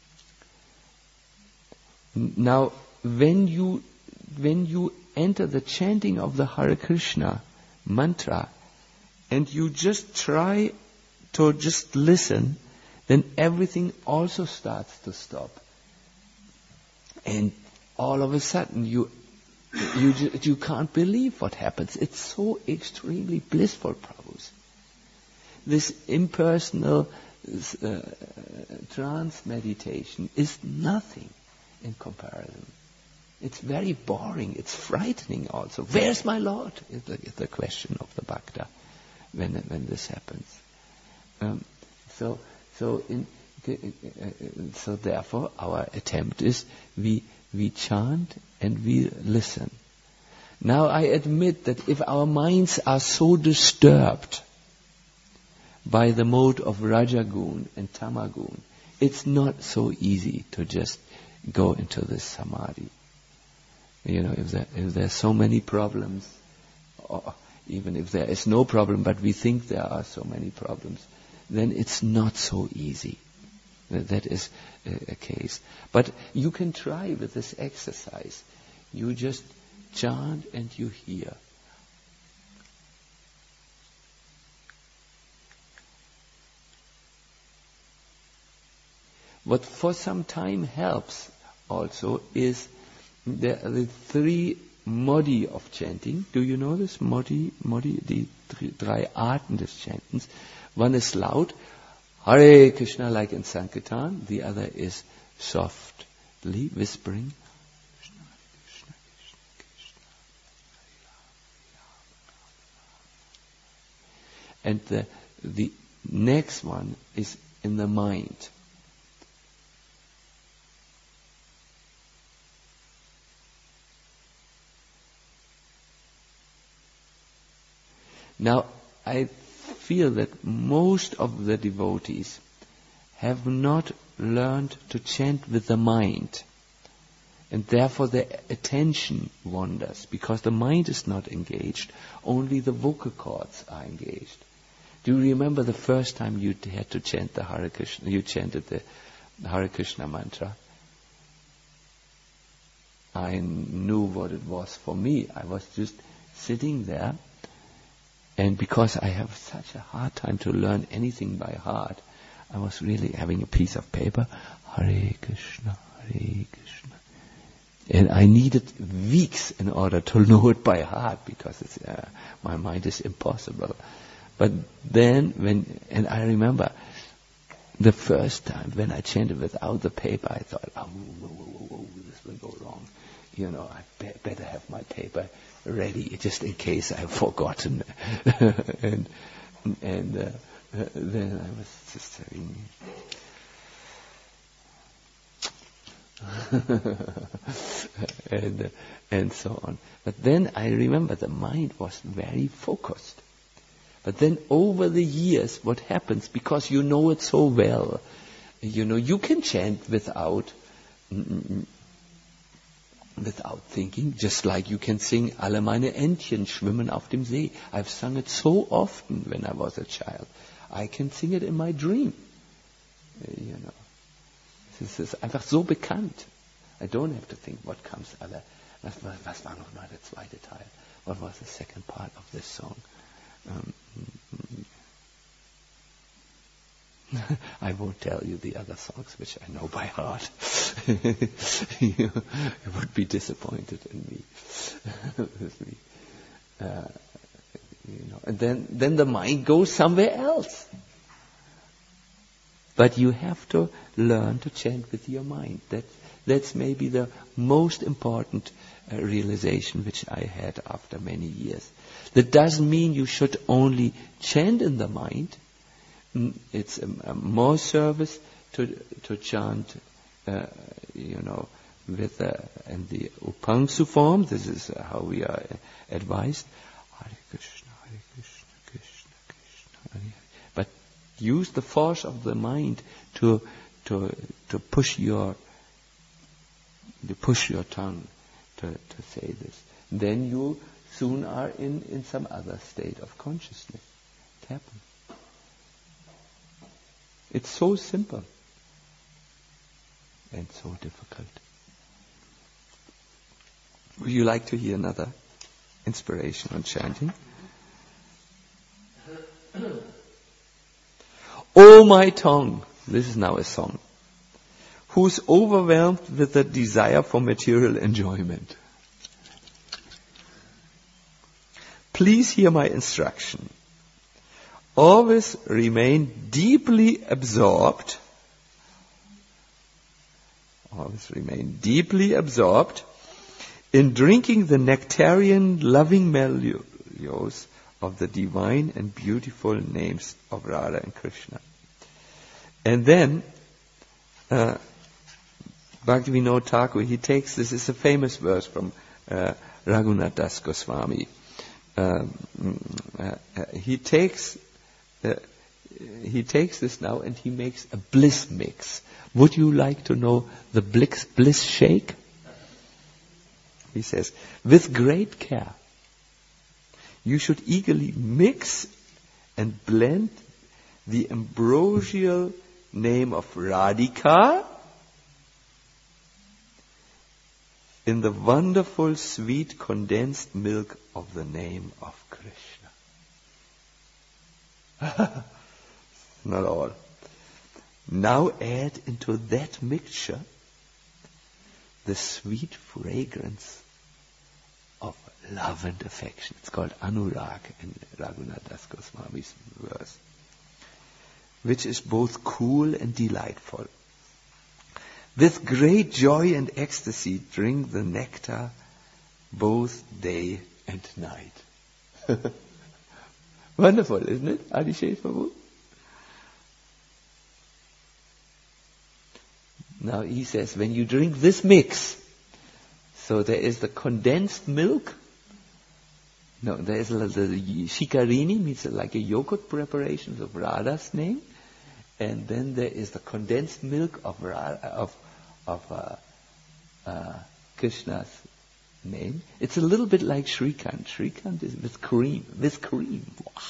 now, when you when you enter the chanting of the Hare Krishna mantra, and you just try to just listen, then everything also starts to stop. And all of a sudden you you you can't believe what happens. It's so extremely blissful, Prabhus. This impersonal uh, trance meditation is nothing in comparison. It's very boring. It's frightening also. Where's my Lord? Is the, is the question of the Bhakta when when this happens. Um, so so in so therefore our attempt is we we chant and we listen. Now I admit that if our minds are so disturbed by the mode of Rajagun and Tamagun, it's not so easy to just go into this samadhi. You know, if there if there are so many problems, or even if there is no problem, but we think there are so many problems, then it's not so easy. That is a, a case. But you can try with this exercise. You just chant and you hear. What for some time helps also is the, the three modi of chanting. Do you know this? Modi, modi, die drei Arten des Chantens. One is loud, Hare Krishna, like in Sankirtan. The other is softly whispering. And the, the next one is in the mind. Now, I feel that most of the devotees have not learned to chant with the mind. And therefore their attention wanders, because the mind is not engaged, only the vocal cords are engaged. Do you remember the first time you had to chant the Hare Krishna, you chanted the Hare Krishna mantra? I knew what it was for me. I was just sitting there, and because I have such a hard time to learn anything by heart, I was really having a piece of paper, Hare Krishna, Hare Krishna. And I needed weeks in order to know it by heart, because it's, uh, my mind is impossible. But then, when, and I remember the first time when I chanted without the paper, I thought, oh, whoa, whoa, whoa, whoa, this will go wrong. You know, I be- better have my paper ready just in case I've forgotten. and and uh, uh, then I was just saying, and uh, and so on. But then I remember the mind was very focused. But then over the years, what happens, because you know it so well, you know, you can chant without mm, without thinking, just like you can sing Alle meine Entchen schwimmen auf dem See. I've sung it so often when I was a child. I can sing it in my dream. You know, this is einfach so bekannt. I don't have to think what comes alle. Was, was war noch mal der zweite Teil? What was the second part of this song? Um, I won't tell you the other songs which I know by heart. You would be disappointed in me. With me. Uh, you know, and then, then the mind goes somewhere else. But you have to learn to chant with your mind. That, that's maybe the most important uh, realization which I had after many years. That doesn't mean you should only chant in the mind. It's a, a more service to to chant, uh, you know, with the in the Upangsu form. This is uh, how we are advised. Hare Krishna, Hare Krishna, Krishna Krishna, Hare Hare. But use the force of the mind to to to push your to push your tongue to to say this. Then you soon are in in some other state of consciousness. It happens. It's so simple and so difficult. Would you like to hear another inspiration on chanting? Oh my tongue, this is now a song, who's overwhelmed with the desire for material enjoyment. Please hear my instruction. Always remain deeply absorbed, always remain deeply absorbed in drinking the nectarian loving melodies of the divine and beautiful names of Radha and Krishna. And then, uh, Bhaktivinoda Thakur, he takes, this is a famous verse from uh, Raghunath Das Goswami. Um, uh, uh, he takes uh, he takes this now and he makes a bliss mix. Would you like to know the bliss, bliss shake? He says, with great care, you should eagerly mix and blend the ambrosial name of Radhika in the wonderful sweet condensed milk of the name of Krishna. Not all. Now add into that mixture the sweet fragrance of love and affection. It's called Anurag in Raghunath Das Goswami's verse, which is both cool and delightful. With great joy and ecstasy, drink the nectar both day and night. Wonderful, isn't it, Adishesh Prabhu? Now he says, when you drink this mix, so there is the condensed milk. No, there is the shikarini, means like a yogurt preparation of Radha's name. And then there is the condensed milk of of of uh, uh, Krishna's name. It's a little bit like Shrikant. Shrikant is with cream, with cream. Wow.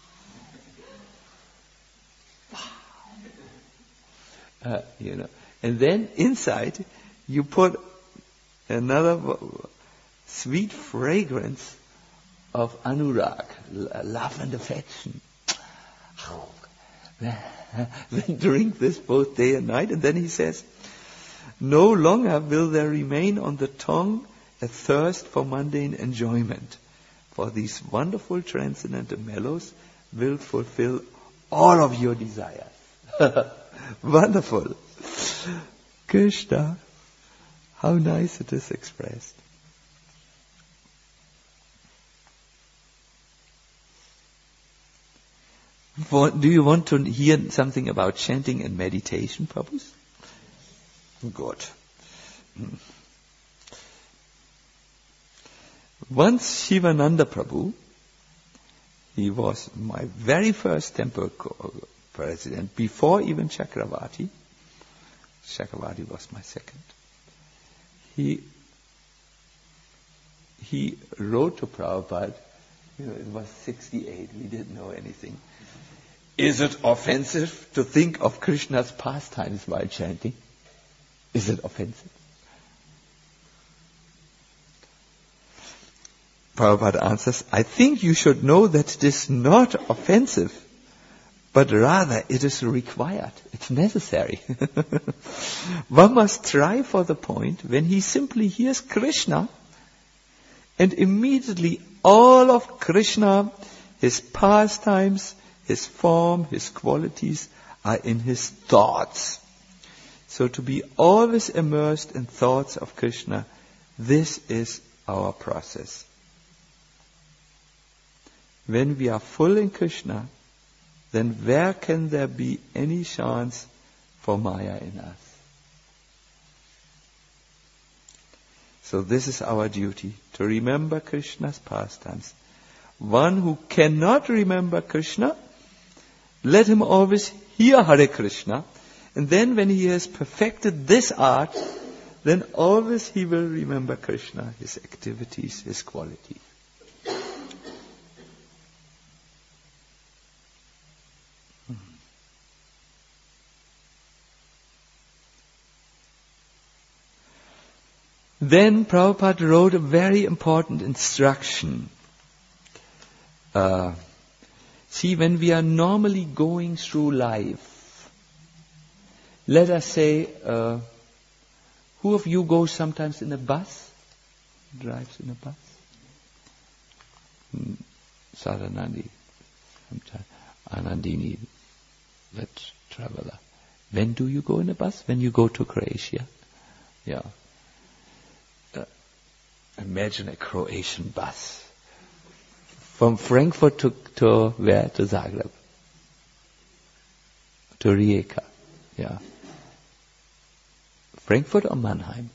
Wow. Uh, you know, and then inside you put another sweet fragrance of Anurag, love and affection. Then drink this both day and night. And then he says, no longer will there remain on the tongue a thirst for mundane enjoyment, for these wonderful transcendental mellows will fulfill all of your desires. Wonderful. Krishna, how nice it is expressed. Do you want to hear something about chanting and meditation, Prabhus? Good. Once Shivananda Prabhu, he was my very first temple president, before even Chakravarti. Chakravarti was my second. He he wrote to Prabhupada, you know, it was sixty-eight, we didn't know anything. Is it offensive to think of Krishna's pastimes while chanting? Is it offensive? Prabhupada answers, I think you should know that it is not offensive, but rather it is required. It's necessary. One must try for the point when he simply hears Krishna and immediately all of Krishna, his pastimes, his form, his qualities are in his thoughts. So to be always immersed in thoughts of Krishna, this is our process. When we are full in Krishna, then where can there be any chance for Maya in us? So this is our duty, to remember Krishna's pastimes. One who cannot remember Krishna, let him always hear Hare Krishna, and then when he has perfected this art, then always he will remember Krishna, his activities, his qualities. Then Prabhupada wrote a very important instruction. Uh, see, when we are normally going through life, let us say, uh, who of you goes sometimes in a bus? Drives in a bus? Hmm. Saranandi, sometimes. Anandini, that traveler. When do you go in a bus? When you go to Croatia. Yeah. Uh, imagine a Croatian bus. From Frankfurt to, to where? To Zagreb. To Rijeka. Yeah. Frankfurt or Mannheim?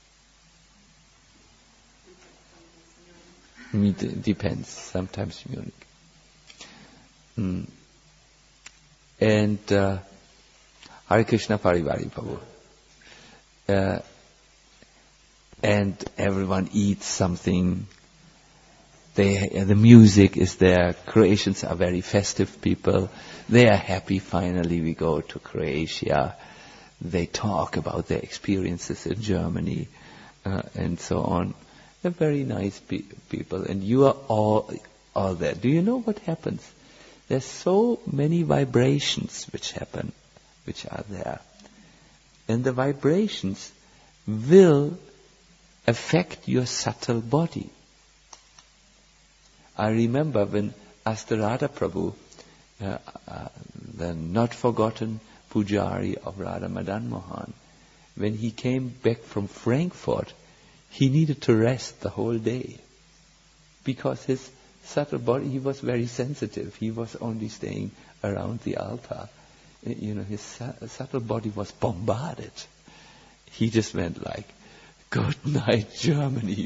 It depends. Sometimes Munich. Hmm. And uh, Hare Krishna Parivari Prabhu. Uh, and everyone eats something. They, uh, the music is there. Croatians are very festive people. They are happy. Finally, we go to Croatia. They talk about their experiences in Germany uh, and so on. They're very nice pe- people, and you are all all there. Do you know what happens? There's so many vibrations which happen, which are there. And the vibrations will affect your subtle body. I remember when Astarada Prabhu, uh, uh, the not forgotten Pujari of Radha Madan Mohan, when he came back from Frankfurt, he needed to rest the whole day. Because his subtle body, he was very sensitive. He was only staying around the altar. You know, his su- subtle body was bombarded. He just went like, good night, Germany.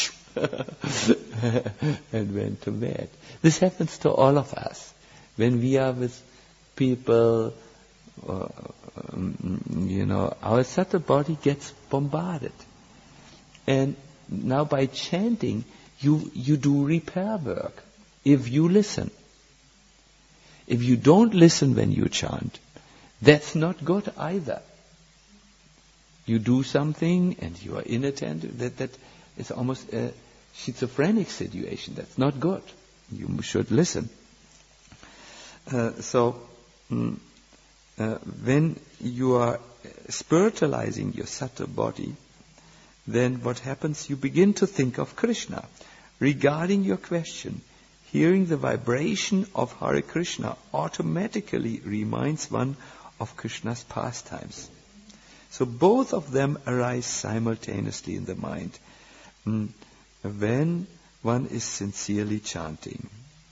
And went to bed. This happens to all of us. When we are with people, uh, um, you know, our subtle body gets bombarded. And now by chanting, you, you do repair work. If you listen. If you don't listen when you chant, that's not good either. You do something and you are inattentive. That, that is almost a schizophrenic situation. That's not good. You should listen. Uh, so, mm, uh, when you are spiritualizing your subtle body, then what happens? You begin to think of Krishna. Regarding your question, hearing the vibration of Hare Krishna automatically reminds one of Krishna's pastimes. So both of them arise simultaneously in the mind mm, when one is sincerely chanting.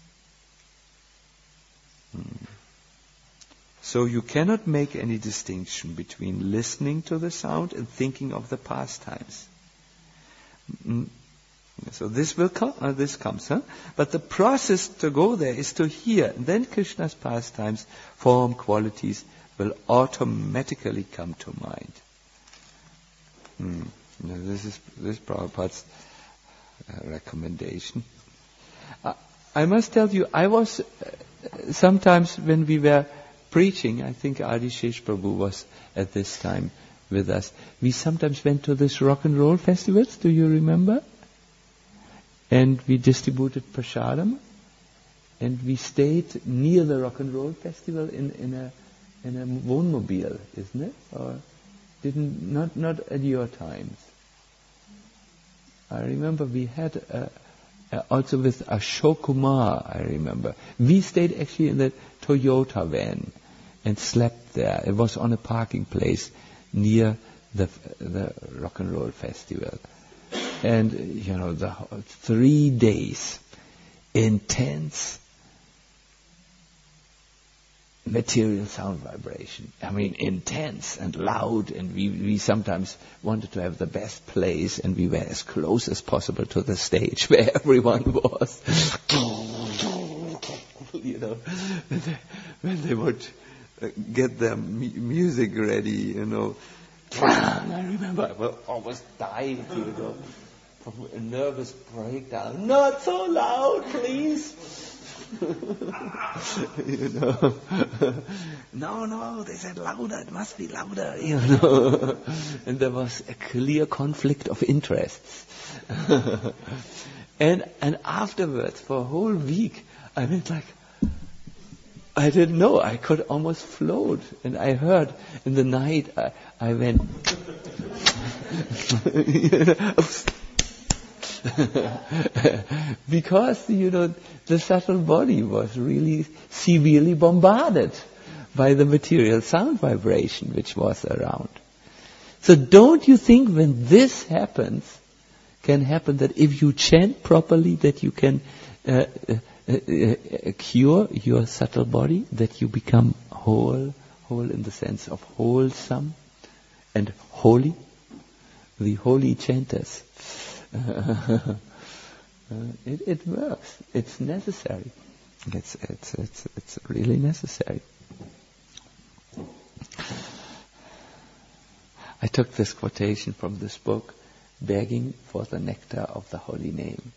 Mm. So you cannot make any distinction between listening to the sound and thinking of the pastimes. Mm. So this will come, uh, this comes, huh? But the process to go there is to hear. And then Krishna's pastimes, form, qualities will automatically come to mind. Hmm. Now this is this is Prabhupada's uh, recommendation. Uh, I must tell you, I was uh, sometimes when we were preaching, I think Adi Shesh Prabhu was at this time with us. We sometimes went to this rock and roll festivals. Do you remember? And we distributed prasadam, and we stayed near the rock and roll festival in, in a in a wohnmobil, isn't it? Or didn't not not at your times. I remember we had a, a, also with Ashok Kumar. I remember we stayed actually in the Toyota van and slept there. It was on a parking place near the the rock and roll festival. And, you know, the three days, intense material sound vibration. I mean, intense and loud, and we, we sometimes wanted to have the best place, and we were as close as possible to the stage where everyone was. You know, when they, when they would get their mu- music ready, you know. I remember I was almost dying, you know. A nervous breakdown. Not so loud, please. You know. No, no, they said louder. It must be louder. You know. And there was a clear conflict of interests. and and afterwards, for a whole week, I went like, I didn't know. I could almost float. And I heard in the night, I, I went... because, you know, the subtle body was really severely bombarded by the material sound vibration which was around. So don't you think when this happens, can happen that if you chant properly, that you can uh, uh, uh, uh, cure your subtle body, that you become whole, whole in the sense of wholesome and holy? The holy chanters. Uh, it, it works. It's necessary. It's, it's, it's, it's really necessary. I took this quotation from this book, Begging for the Nectar of the Holy Name.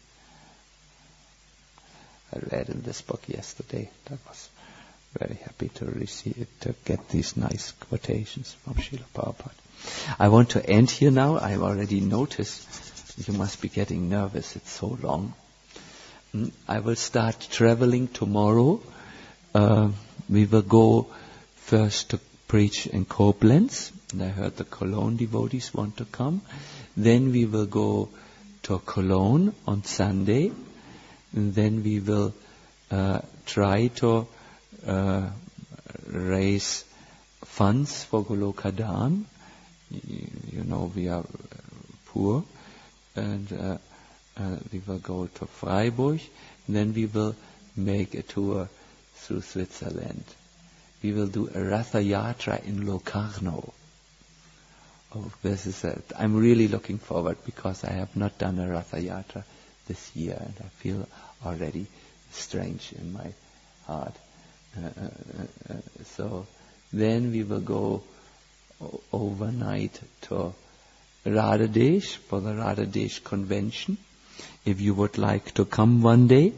I read in this book yesterday. I was very happy to receive it, to get these nice quotations from Srila Prabhupada. I want to end here now. I've already noticed you must be getting nervous. It's so long. Mm, I will start traveling tomorrow. Uh, we will go first to preach in Koblenz. And I heard the Cologne devotees want to come. Then we will go to Cologne on Sunday. And then we will uh, try to uh, raise funds for Goloka Dhan. You, you know, we are poor. And uh, uh, we will go to Freiburg. And then we will make a tour through Switzerland. We will do a Ratha Yatra in Locarno. Oh, this is a, I'm really looking forward because I have not done a Ratha Yatra this year and I feel already strange in my heart. Uh, uh, uh, so then we will go o- overnight to Radhadesh for the Radhadesh convention. If you would like to come one day,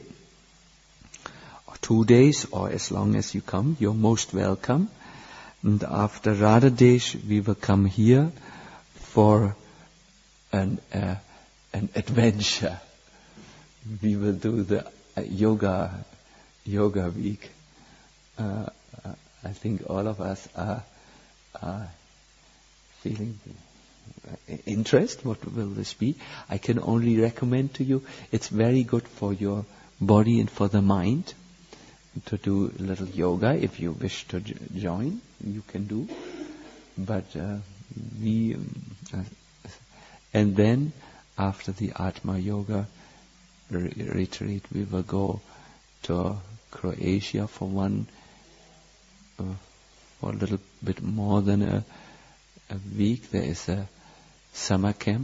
or two days, or as long as you come, you're most welcome. And after Radhadesh, we will come here for an uh, an adventure. We will do the uh, yoga yoga week. Uh, uh, I think all of us are, are feeling interest. What will this be? I can only recommend to you. It's very good for your body and for the mind to do a little yoga. If you wish to j- join, you can do. But uh, we, uh, and then after the Atma Yoga re- retreat, we will go to Croatia for one, uh, for a little bit more than a, a week. There is a summer camp.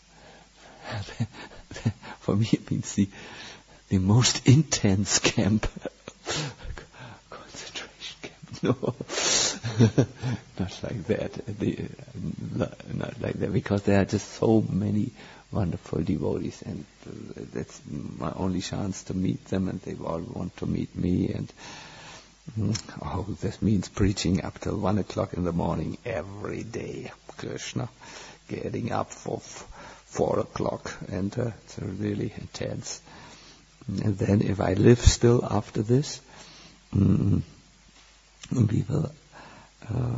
For me, it means the the most intense camp. Concentration camp. No, not like that. The, uh, not like that, because there are just so many wonderful devotees, and uh, that's my only chance to meet them, and they all want to meet me. And mm, oh, this means preaching up till one o'clock in the morning every day. Krishna, getting up for f- four o'clock, and uh, it's really intense. And then, if I live still after this, mm, we will, uh,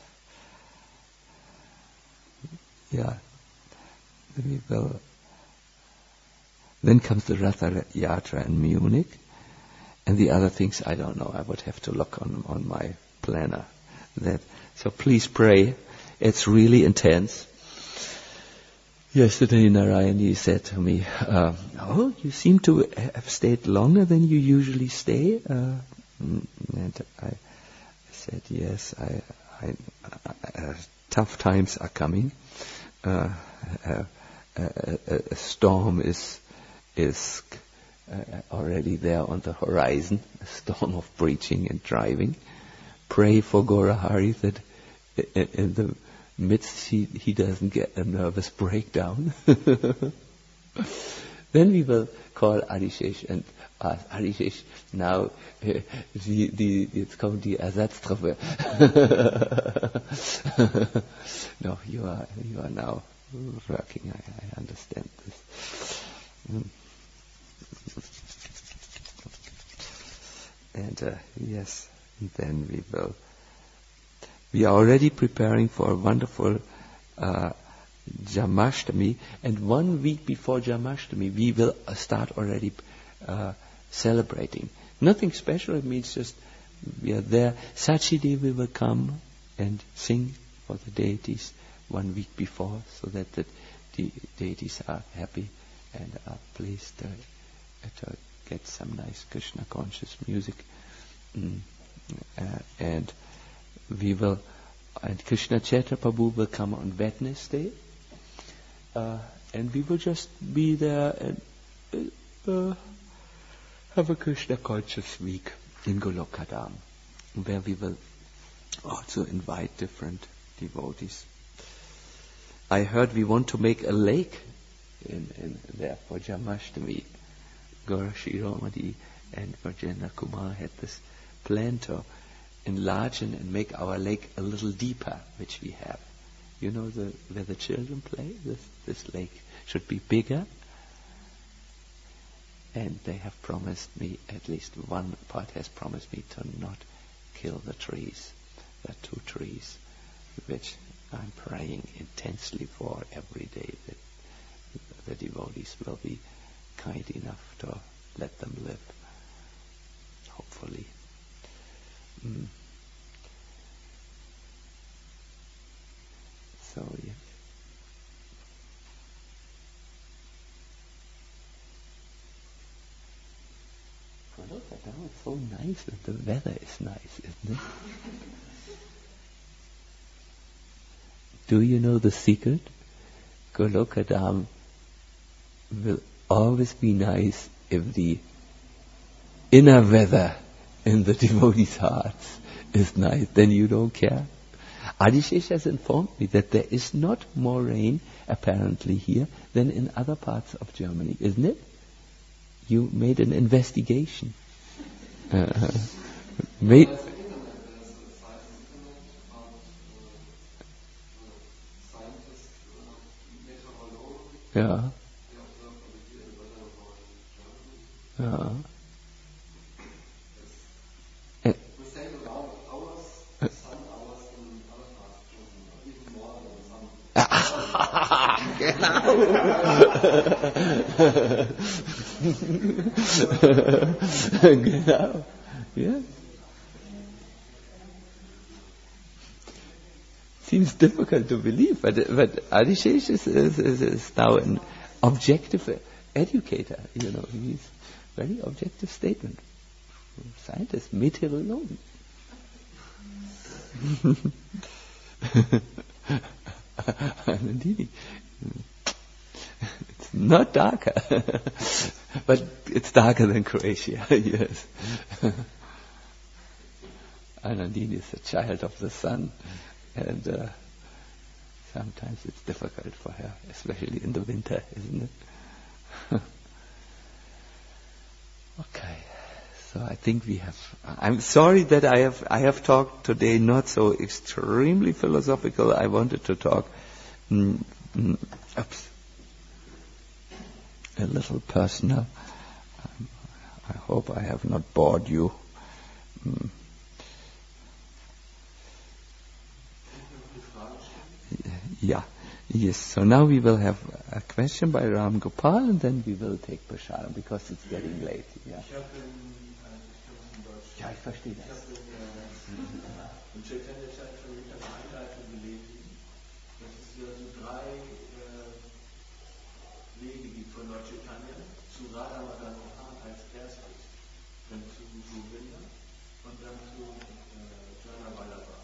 yeah, we will. Then comes the Ratha Yatra in Munich, and the other things I don't know. I would have to look on on my planner. That so please pray. It's really intense. Yesterday, Narayani said to me, uh, "Oh, you seem to have stayed longer than you usually stay." Uh, and I said, "Yes, I, I, uh, tough times are coming. Uh, a, a, a storm is is uh, already there on the horizon. A storm of preaching and driving. Pray for Gaurahari that in, in the midst he, he doesn't get a nervous breakdown." Then we will call Adishesh and ask, "Adishesh, now uh, die, die, jetzt kommt die Ersatztruppe." No, you are you are now working. I, I understand this. Mm. And uh, yes. And then we will. We are already preparing for a wonderful uh, Jamashtami, and one week before Jamashtami, we will uh, start already uh, celebrating. Nothing special. It means just we are there. Sachi Devi will come and sing for the deities one week before, so that the de- deities are happy and are pleased to, to get some nice Krishna conscious music. Mm. Uh, and we will, and Krishna Chaitra Prabhu will come on Wednesday, uh, and we will just be there and uh, have a Krishna conscious week in Golokadam, where we will also invite different devotees. I heard we want to make a lake in, in there for Jamashtami. Gaura Shiromadi and Virginia Kumar had this plan to enlarge and make our lake a little deeper, which we have. You know the where the children play? This this lake should be bigger. And they have promised me, at least one part has promised me to not kill the trees. There are two trees which I'm praying intensely for every day, that the devotees will be kind enough to let them live, hopefully. Mm. So, yes. Oh, look at that, it's so nice, and the weather is nice, isn't it? Do you know the secret? Golokadam will always be nice if the inner weather in the devotees' hearts is nice. Then you don't care. Adishesh has informed me that there is not more rain apparently here than in other parts of Germany, isn't it? You made an investigation. Uh, made Yeah. Yeah. Eh. Genau. Genau. Yeah. Seems difficult to believe, but but Adishesh is, is, is, is now an objective educator. You know, he's very objective statement. Scientist, meteorology. It's not darker, but it's darker than Croatia. Yes. Anandini is a child of the sun. And uh, sometimes it's difficult for her, especially in the winter, isn't it? Okay, so I think we have. I'm sorry that I have I have talked today not so extremely philosophical. I wanted to talk mm, mm, oops, a little personal. Um, I hope I have not bored you. Mm. Yeah, yes. So now we will have a question by Ram Gopal, and then we will take Prashadam because it's getting late. Yeah. Ja, ich verstehe das. Und Chaitanya Charitamrita eine Einleitung gelesen, dass es ja so drei Wege gibt von Lord Chaitanya zu Radha Madan Mohan als erstes, dann zu Govinda und dann zu Jana Vallabha.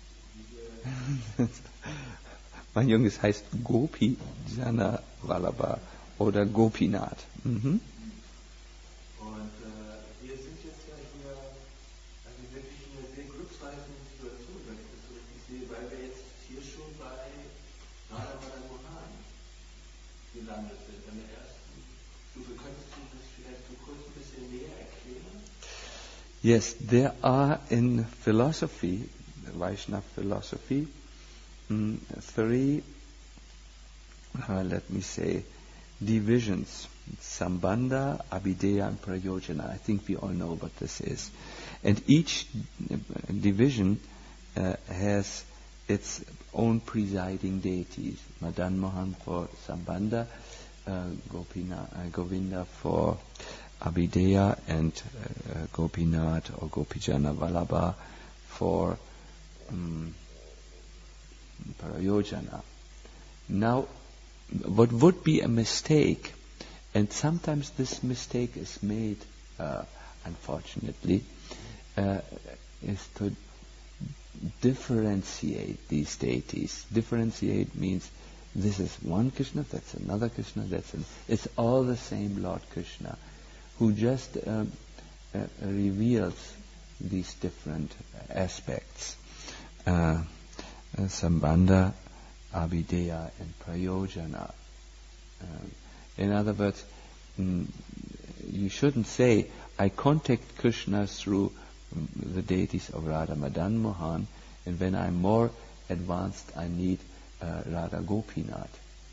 Mein Junges heißt Gopi Jana Vallabha oder Gopinath. Mhm. Und äh, wir sind jetzt ja hier also wirklich in einer sehr glücksreichen Situation, wenn ich das so richtig sehe, weil wir jetzt hier schon bei Radha Madan Mohan gelandet sind, an der ersten Stufe. Könntest du das vielleicht so kurz ein bisschen näher erklären? Yes, there are in philosophy, Vaishnava philosophy, Mm, three, uh, let me say, divisions. Sambandha, Abhideya and Prayojana. I think we all know what this is. And each uh, division uh, has its own presiding deities. Madan Mohan for Sambandha, uh, Gopina, uh, Govinda for Abhideya, and uh, Gopinath or Gopijana Vallabha for um, Prayojana. Now, what would be a mistake, and sometimes this mistake is made, uh, unfortunately, uh, is to differentiate these deities. Differentiate means this is one Krishna, that's another Krishna, that's an, it's all the same Lord Krishna, who just um, uh, reveals these different aspects. Uh, uh, Sambandha, Abhideya and Prayojana. Um, in other words, mm, you shouldn't say, I contact Krishna through mm, the deities of Radha Madan Mohan, and when I'm more advanced, I need uh, Radha Gopinath.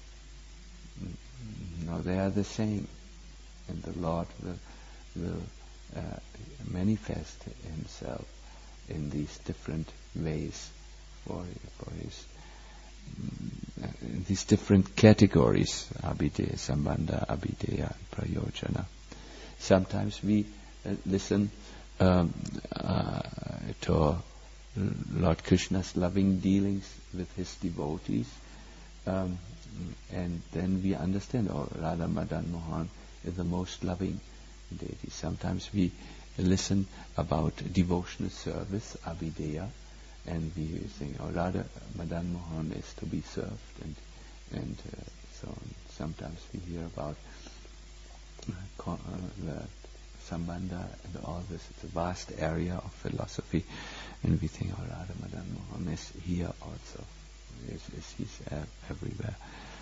Mm, no, they are the same, and the Lord will, will uh, manifest Himself in these different ways for, for His uh, these different categories, Abhideya, Sambandha, Abhideya, Prayojana. Sometimes we uh, listen um, uh, to Lord Krishna's loving dealings with His devotees, um, and then we understand, oh, Radha Madan Mohan is the most loving deity. Sometimes we listen about devotional service, Abhideya, and we think, oh, Radha Madan Mohan is to be served, and and uh, so on. Sometimes we hear about uh, co- uh, the Sambandha and all this. It's a vast area of philosophy, and we think, oh, Radha Madan Mohan is here also. Is, is he's uh, everywhere.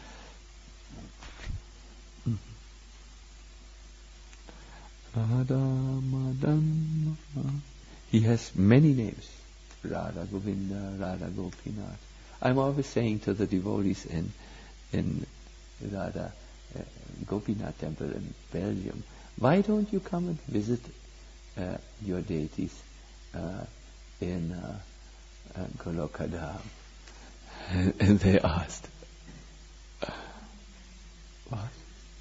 Radha Madan Mohan. He has many names. Radha Govinda, Radha Gopinath. I'm always saying to the devotees in in Radha uh, Gopinath temple in Belgium, why don't you come and visit uh, your deities uh, in uh, uh, Golokadam? And, and they asked, what?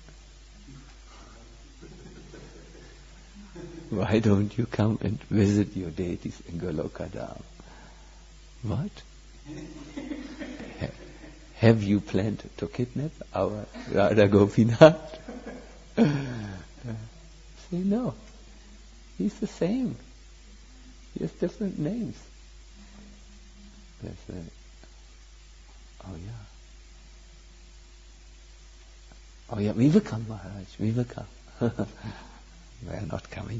Why don't you come and visit your deities in Golokadam? What? ha- have you planned to kidnap our Radha Gopinath? uh, say no. He's the same. He has different names. They say, oh yeah. Oh yeah, we will come, Maharaj, we will come. They are not coming.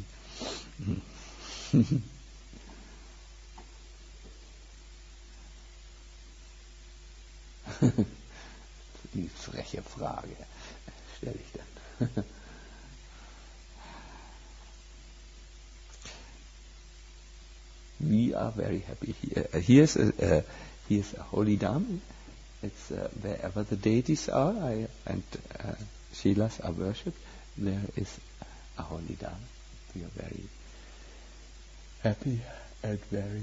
Die freche Frage stelle ich dann. We are very happy here. Uh, here's a, uh, here's a holy dam. It's uh, wherever the deities are I, and uh, Shilas are worshipped, there is a holy dam. We are very happy and very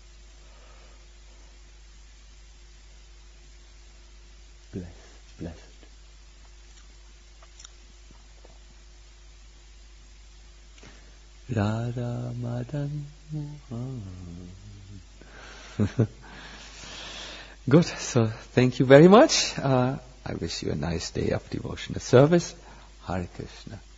blessed. blessed. Radha Madan Mohan. Good, so thank you very much. Uh, I wish you a nice day of devotional service. Hare Krishna.